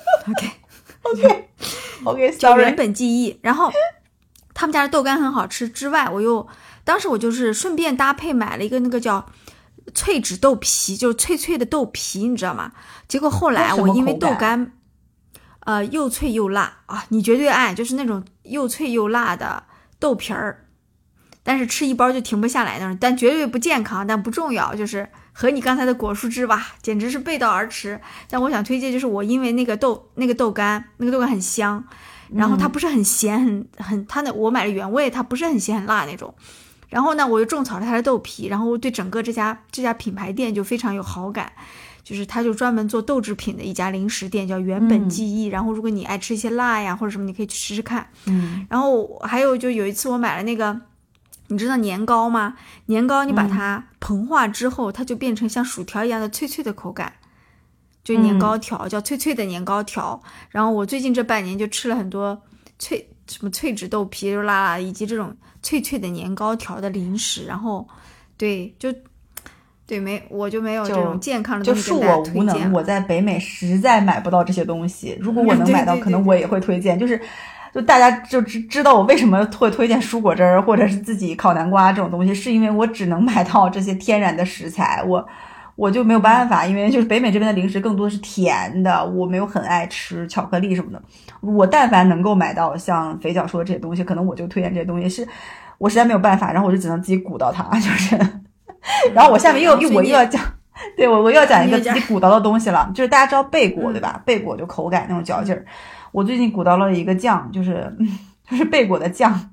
OK 叫原本记忆。然后他们家的豆干很好吃之外，当时我就是顺便搭配买了一个那个叫脆脂豆皮，就是脆脆的豆皮，你知道吗？结果后来我因为豆干又脆又辣啊，你绝对爱，就是那种又脆又辣的豆皮儿，但是吃一包就停不下来那种，但绝对不健康，但不重要，就是和你刚才的果蔬汁吧，简直是背道而驰。但我想推荐就是我因为那个豆干很香， 然后它不是很咸，它我买了原味，它不是很咸很辣那种。然后呢，我又种草了它的豆皮，然后对整个这家品牌店就非常有好感。就是它就专门做豆制品的一家零食店，叫原本记忆。然后如果你爱吃一些辣呀或者什么，你可以去试试看。然后还有就有一次我买了那个，你知道年糕吗？年糕你把它膨化之后，它就变成像薯条一样的脆脆的口感，就年糕条，叫脆脆的年糕条。然后我最近这半年就吃了很多什么脆纸豆皮辣辣以及这种脆脆的年糕条的零食。然后我就没有这种健康的东西跟大家推荐。 就恕我无能，我在北美实在买不到这些东西。如果我能买到，可能我也会推荐。就大家就知道我为什么会推荐蔬果汁儿或者是自己烤南瓜这种东西，是因为我只能买到这些天然的食材。我就没有办法，因为就是北美这边的零食更多的是甜的，我没有很爱吃巧克力什么的。我但凡能够买到像肥脚说的这些东西，可能我就推荐这些东西，是我实在没有办法，然后我就只能自己鼓捣它，就是。然后我下面我又要讲，对，我又要讲一个自己鼓捣的东西了，就是大家知道贝果对吧？贝果就口感那种嚼劲儿。我最近鼓捣了一个酱，就是贝果的酱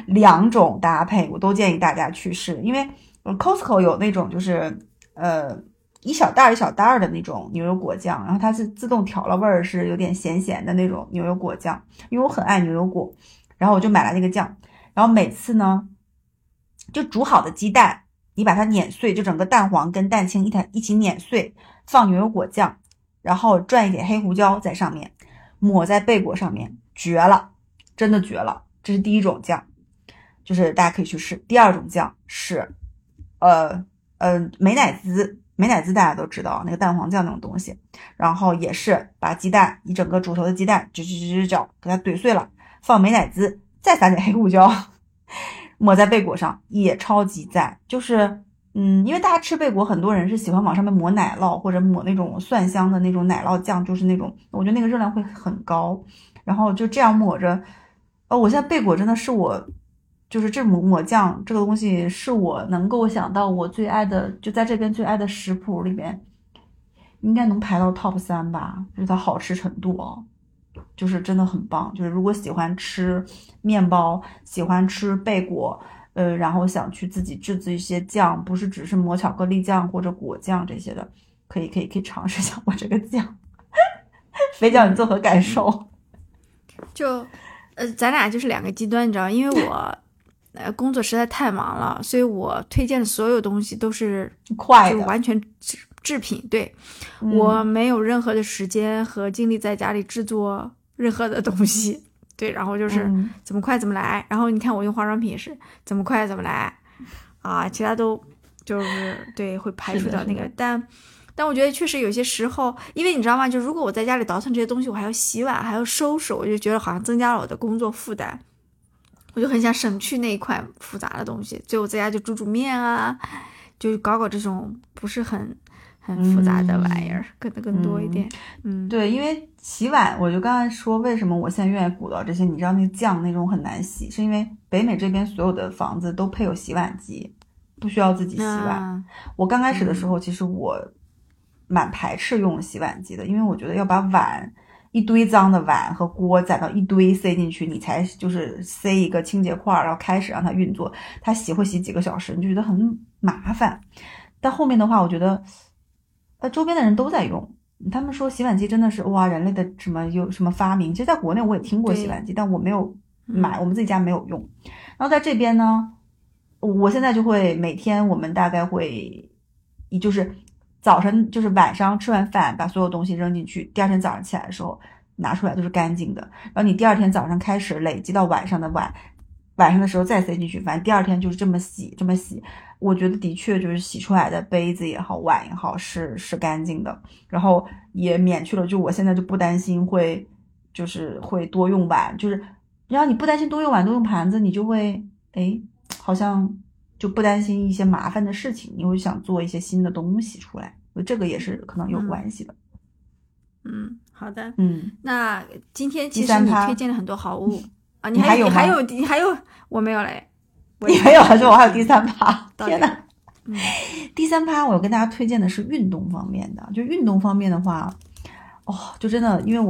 ，2种搭配，我都建议大家去试。因为Costco 有那种就是一小袋一小袋的那种牛油果酱，然后它是自动调了味儿，是有点咸咸的那种牛油果酱。因为我很爱牛油果，然后我就买了那个酱。然后每次呢，就煮好的鸡蛋，你把它碾碎，就整个蛋黄跟蛋清一起碾碎，放牛油果酱，然后转一点黑胡椒在上面，抹在贝果上面，绝了，真的绝了。这是第一种酱，就是大家可以去试。第二种酱是美乃滋大家都知道那个蛋黄酱那种东西，然后也是把鸡蛋一整个煮熟的鸡蛋搅给它怼碎了，放美乃滋，再撒点黑胡椒，抹在贝果上，也超级赞。就是因为大家吃贝果，很多人是喜欢往上面抹奶酪或者抹那种蒜香的那种奶酪酱，就是那种我觉得那个热量会很高，然后就这样抹着。我现在贝果真的是我就是这抹酱这个东西是我能够想到我最爱的，就在这边最爱的食谱里面应该能排到 top 3吧，就是它好吃程度就是真的很棒。就是如果喜欢吃面包，喜欢吃贝果，然后想去自己制作一些酱，不是只是抹巧克力酱或者果酱这些的，可以尝试一下我这个酱。肥脚你作何感受？ 就咱俩就是2个极端，你知道，因为我工作实在太忙了，所以我推荐的所有东西都是快的， 就完全制品。对，我没有任何的时间和精力在家里制作任何的东西。对，然后就是怎么快怎么来。然后你看我用化妆品也是怎么快怎么来啊，其他都就是对会排除掉那个。但我觉得确实有些时候，因为你知道吗？就如果我在家里倒腾这些东西，我还要洗碗，还要收拾，我就觉得好像增加了我的工作负担。我就很想省去那一块复杂的东西，所以我在家就煮面啊，就搞这种不是很复杂的玩意儿，更多一点。 对，因为洗碗，我就刚才说为什么我现在愿意鼓捣这些，你知道那个酱那种很难洗，是因为北美这边所有的房子都配有洗碗机，不需要自己洗碗。我刚开始的时候，其实我蛮排斥用洗碗机的，因为我觉得要把一堆脏的碗和锅攒到一堆塞进去，你才就是塞一个清洁块，然后开始让它运作，它会洗几个小时，你就觉得很麻烦。但后面的话，我觉得周边的人都在用，他们说洗碗机真的是哇，人类的有什么发明。其实在国内我也听过洗碗机，但我没有买，我们自己家没有用。然后在这边呢，我现在就会每天我们大概会就是早晨就是晚上吃完饭把所有东西扔进去，第二天早上起来的时候拿出来都是干净的，然后你第二天早上开始累积到晚上的时候再塞进去，反正第二天就是这么洗。我觉得的确就是洗出来的杯子也好碗也好是干净的，然后也免去了就我现在就不担心会多用碗，就是然后你不担心多用碗多用盘子，你就会好像就不担心一些麻烦的事情，你会想做一些新的东西出来，这个也是可能有关系的。 好的。那今天其实你推荐了很多好物啊，你还有我没有嘞。 你没有，还是我还有第3趴。天哪！第3趴我要跟大家推荐的是运动方面的，就运动方面的话，就真的，因为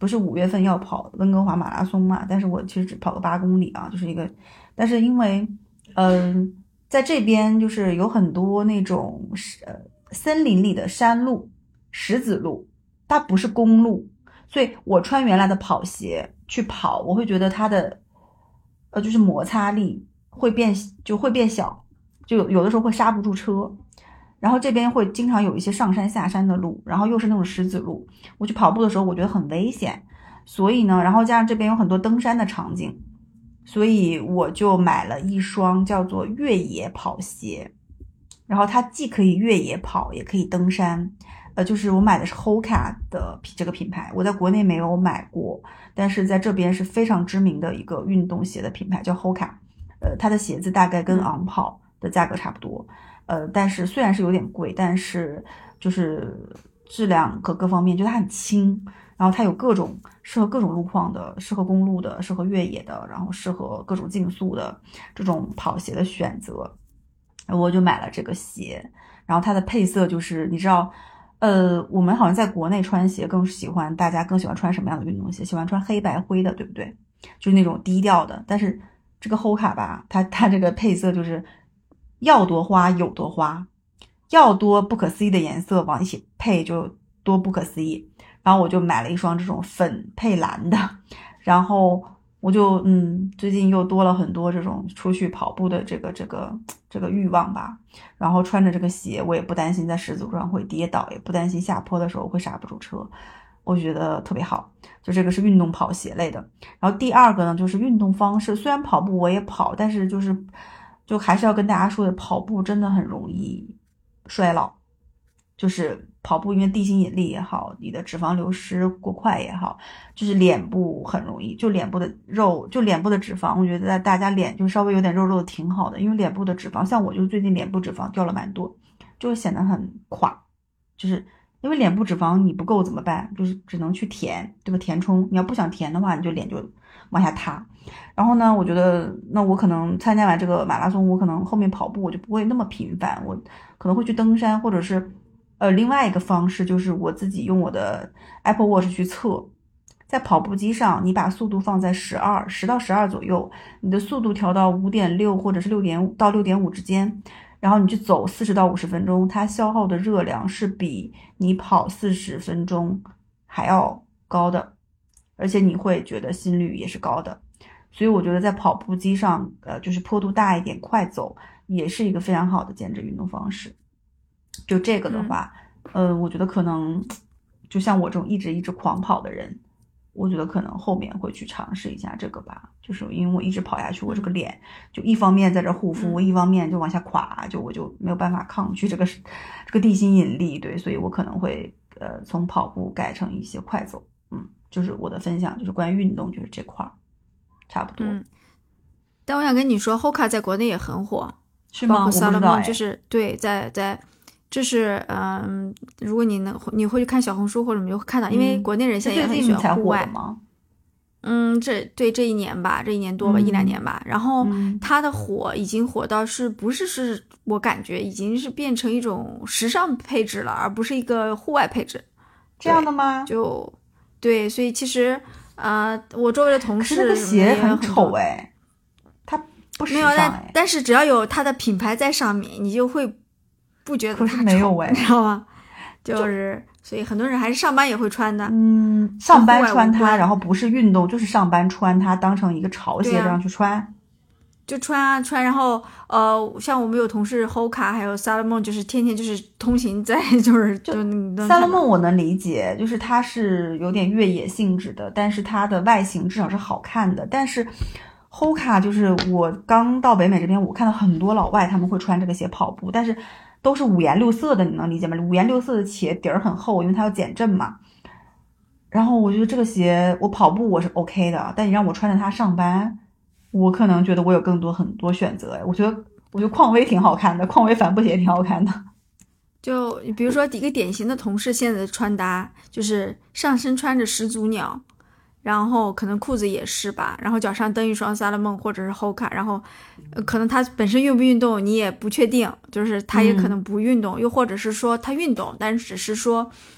不是5月份要跑温哥华马拉松嘛，但是我其实只跑个8公里啊，就是一个，但是因为在这边就是有很多那种森林里的山路、石子路，它不是公路，所以我穿原来的跑鞋去跑，我会觉得它的就是摩擦力会变小，就有的时候会刹不住车。然后这边会经常有一些上山下山的路，然后又是那种石子路，我去跑步的时候我觉得很危险，所以呢，然后加上这边有很多登山的场景，所以我就买了一双叫做越野跑鞋，然后它既可以越野跑也可以登山。就是我买的是 Hoka 的这个品牌，我在国内没有买过，但是在这边是非常知名的一个运动鞋的品牌，叫 Hoka。它的鞋子大概跟昂跑的价格差不多，但是虽然是有点贵，但是就是质量和各方面，就它很轻，然后它有适合各种路况的，适合公路的，适合越野的，然后适合各种竞速的这种跑鞋的选择，我就买了这个鞋。然后它的配色就是你知道。我们好像在国内穿鞋大家更喜欢穿什么样的运动鞋？喜欢穿黑白灰的，对不对？就是那种低调的。但是这个 Hoka 吧，它这个配色就是要多花有多花，要多不可思议的颜色往一起配就多不可思议。然后我就买了一双这种粉配蓝的，然后我就最近又多了很多这种出去跑步的这个欲望吧，然后穿着这个鞋，我也不担心在石子路上会跌倒，也不担心下坡的时候会刹不住车，我觉得特别好。就这个是运动跑鞋类的。然后第二个呢，就是运动方式，虽然跑步我也跑，但是就还是要跟大家说的，跑步真的很容易衰老。就是跑步因为地心引力也好，你的脂肪流失过快也好，就是脸部很容易，就脸部的肉，就脸部的脂肪，我觉得大家脸就稍微有点肉肉的挺好的，因为脸部的脂肪，像我就最近脸部脂肪掉了蛮多，就显得很垮，就是因为脸部脂肪你不够怎么办？就是只能去填，对吧？填充，你要不想填的话，你就脸就往下塌。然后呢，我觉得那我可能参加完这个马拉松，我可能后面跑步我就不会那么频繁，我可能会去登山，或者是另外一个方式就是我自己用我的 Apple Watch 去测，在跑步机上你把速度放在10到12左右，你的速度调到5.6或者是6.5到6.5之间，然后你去走40到50分钟，它消耗的热量是比你跑40分钟还要高的，而且你会觉得心率也是高的。所以我觉得在跑步机上就是坡度大一点快走也是一个非常好的减脂运动方式。就这个的话我觉得可能就像我这种一直狂跑的人，我觉得可能后面会去尝试一下这个吧，就是因为我一直跑下去，我这个脸就一方面在这护肤，一方面就往下垮，我就没有办法抗拒这个地心引力，对，所以我可能会从跑步改成一些快走。就是我的分享就是关于运动就是这块差不多。 但我想跟你说 Hoka 在国内也很火， 是吗？ 包括 Salomon 就是对在这是如果你会去看小红书或者没有看到，因为国内人现在也很喜欢户外吗？ 这一年吧，这1年多吧，1-2年吧。然后它的火已经火到不是我感觉已经是变成一种时尚配置了，而不是一个户外配置。 这样的吗？ 就对，所以其实我周围的同事， 可是那个鞋很丑哎，它不时尚但是只要有它的品牌在上面，你就会不觉得它丑。 可是没有哎， 你知道吗？就是所以很多人还是上班也会穿的。 上班穿它，然后不是运动，就是上班穿它当成一个潮鞋这样去穿。 就穿，然后像我们有同事 Hoka 还有 Salomon， 就是天天就是通勤在就 Salomon 我能理解，就是它是有点越野性质的，但是它的外形至少是好看的。但是 Hoka 就是我刚到北美这边，我看到很多老外他们会穿这个鞋跑步，但是都是五颜六色的，你能理解吗？五颜六色的鞋底儿很厚，因为它要减震嘛。然后我觉得这个鞋我跑步我是 OK 的，但你让我穿着它上班，我可能觉得我有很多选择。我觉得匡威挺好看的，匡威帆布鞋也挺好看的。 就比如说一个典型的同事现在的穿搭就是上身穿着始祖鸟，然后可能裤子也是吧，然后脚上蹬一双 Salomon 或者是 Hoka， 然后可能他本身运不运动你也不确定，就是他也可能不运动，又或者是说他运动，但只是说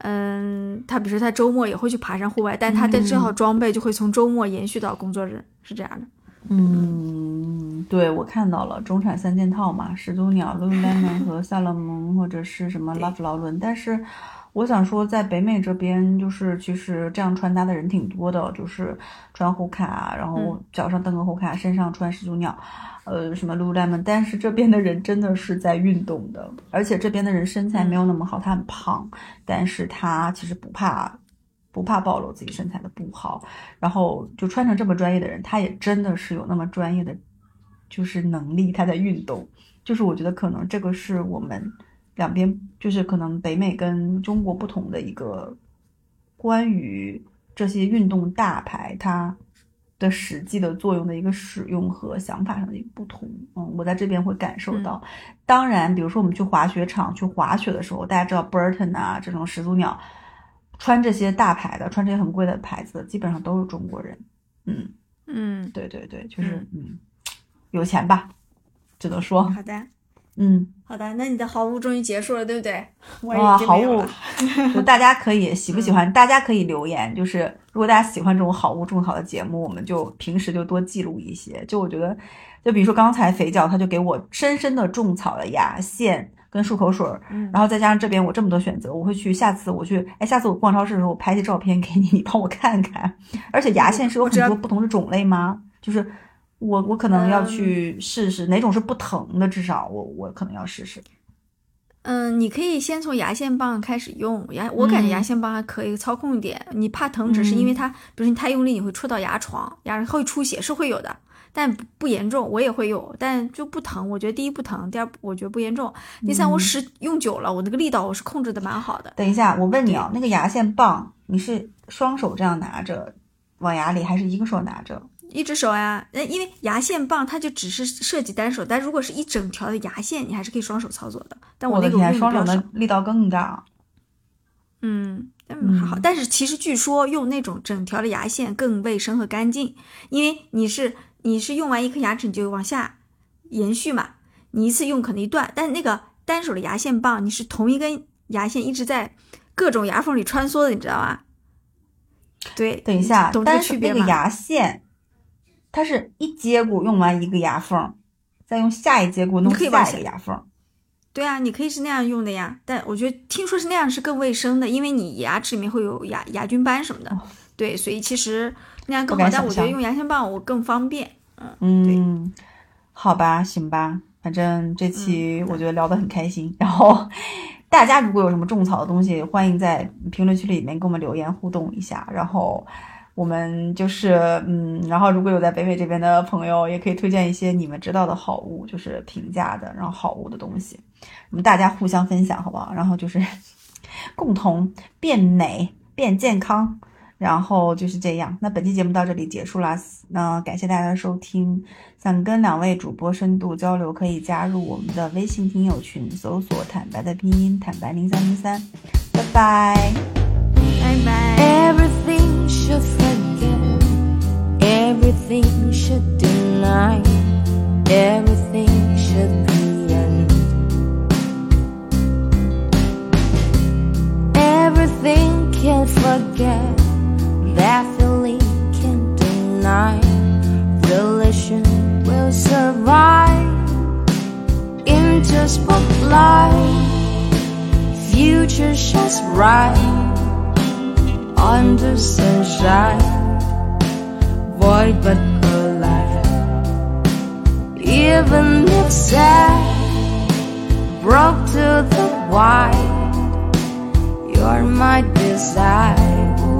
他比如说他周末也会去爬山户外，但他的这套装备就会从周末延续到工作日，是这样的。 对，我看到了中产3件套嘛，始祖鸟、Lululemon 和萨勒蒙，或者是什么拉夫劳伦。但是我想说，在北美这边，就是其实这样穿搭的人挺多的，就是穿护卡，然后脚上蹬个护卡，身上穿始祖鸟，什么 Lululemon。但是这边的人真的是在运动的，而且这边的人身材没有那么好，他很胖，但是他其实不怕暴露自己身材的不好，然后就穿成这么专业的人，他也真的是有那么专业的就是能力，他在运动。就是我觉得可能这个是我们两边就是可能北美跟中国不同的一个关于这些运动大牌它的实际的作用的一个使用和想法上的一个不同。我在这边会感受到。当然比如说我们去滑雪场去滑雪的时候，大家知道 Burton 啊这种始祖鸟穿这些大牌的，穿这些很贵的牌子的，基本上都是中国人。对对对，就是有钱吧，只能说。 好的，好的，那你的好物终于结束了，对不对？ 哇，好物，就大家可以喜不喜欢，大家可以留言，就是如果大家喜欢这种好物种草的节目，我们就平时就多记录一些。就我觉得，就比如说刚才肥脚他就给我深深的种草了牙线跟漱口水，然后再加上这边我这么多选择，我会去下次我逛超市的时候，我拍些照片给你，你帮我看看。而且牙线是有很多不同的种类吗？就是我可能要去试试哪种是不疼的，至少我可能要试试。 你可以先从牙线棒开始用，我感觉牙线棒还可以操控一点。你怕疼只是因为它，比如说你太用力，你会戳到牙床，牙会出血，是会有的。但不严重，我也会有，但就不疼。我觉得第一不疼，第二我觉得不严重，第三我用久了，我那个力道我是控制的蛮好的。 等一下，我问你啊，那个牙线棒你是双手这样拿着往牙里，还是一个手拿着？ 一只手呀，因为牙线棒它就只是涉及单手，但如果是一整条的牙线，你还是可以双手操作的。但我那个用双手的力道更大。 还好，但是其实据说用那种整条的牙线更卫生和干净，因为你是用完一颗牙齿你就往下延续嘛，你一次用可能一段，但那个单手的牙线棒你是同一根牙线一直在各种牙缝里穿梭的，你知道吗？对， 等一下， 单手那个牙线它是一接骨用完一个牙缝，再用下一接骨弄下一个牙缝。 对啊，你可以是那样用的呀，但我觉得听说是那样是更卫生的，因为你牙齿里面会有牙菌斑什么的。对，所以其实那样更好，但我觉得用牙线棒我更方便。对， 好吧，行吧，反正这期我觉得聊得很开心。然后大家如果有什么种草的东西，欢迎在评论区里面跟我们留言互动一下。然后我们就是然后如果有在北美这边的朋友，也可以推荐一些你们知道的好物，就是平价的然后好物的东西，我们大家互相分享好不好？然后就是共同变美变健康，然后就是这样。那本期节目到这里结束啦，那感谢大家的收听。想跟2位主播深度交流，可以加入我们的微信听友群，搜索坦白的拼音坦白0303。拜拜拜拜。 Everything should forget, everything should deny, everything should be end. Everything can forget, that feeling can't deny. Relation will survive into spotlight. Future shines bright under sunshine, void but alive. Even if sad, broke to the white, you're my desire.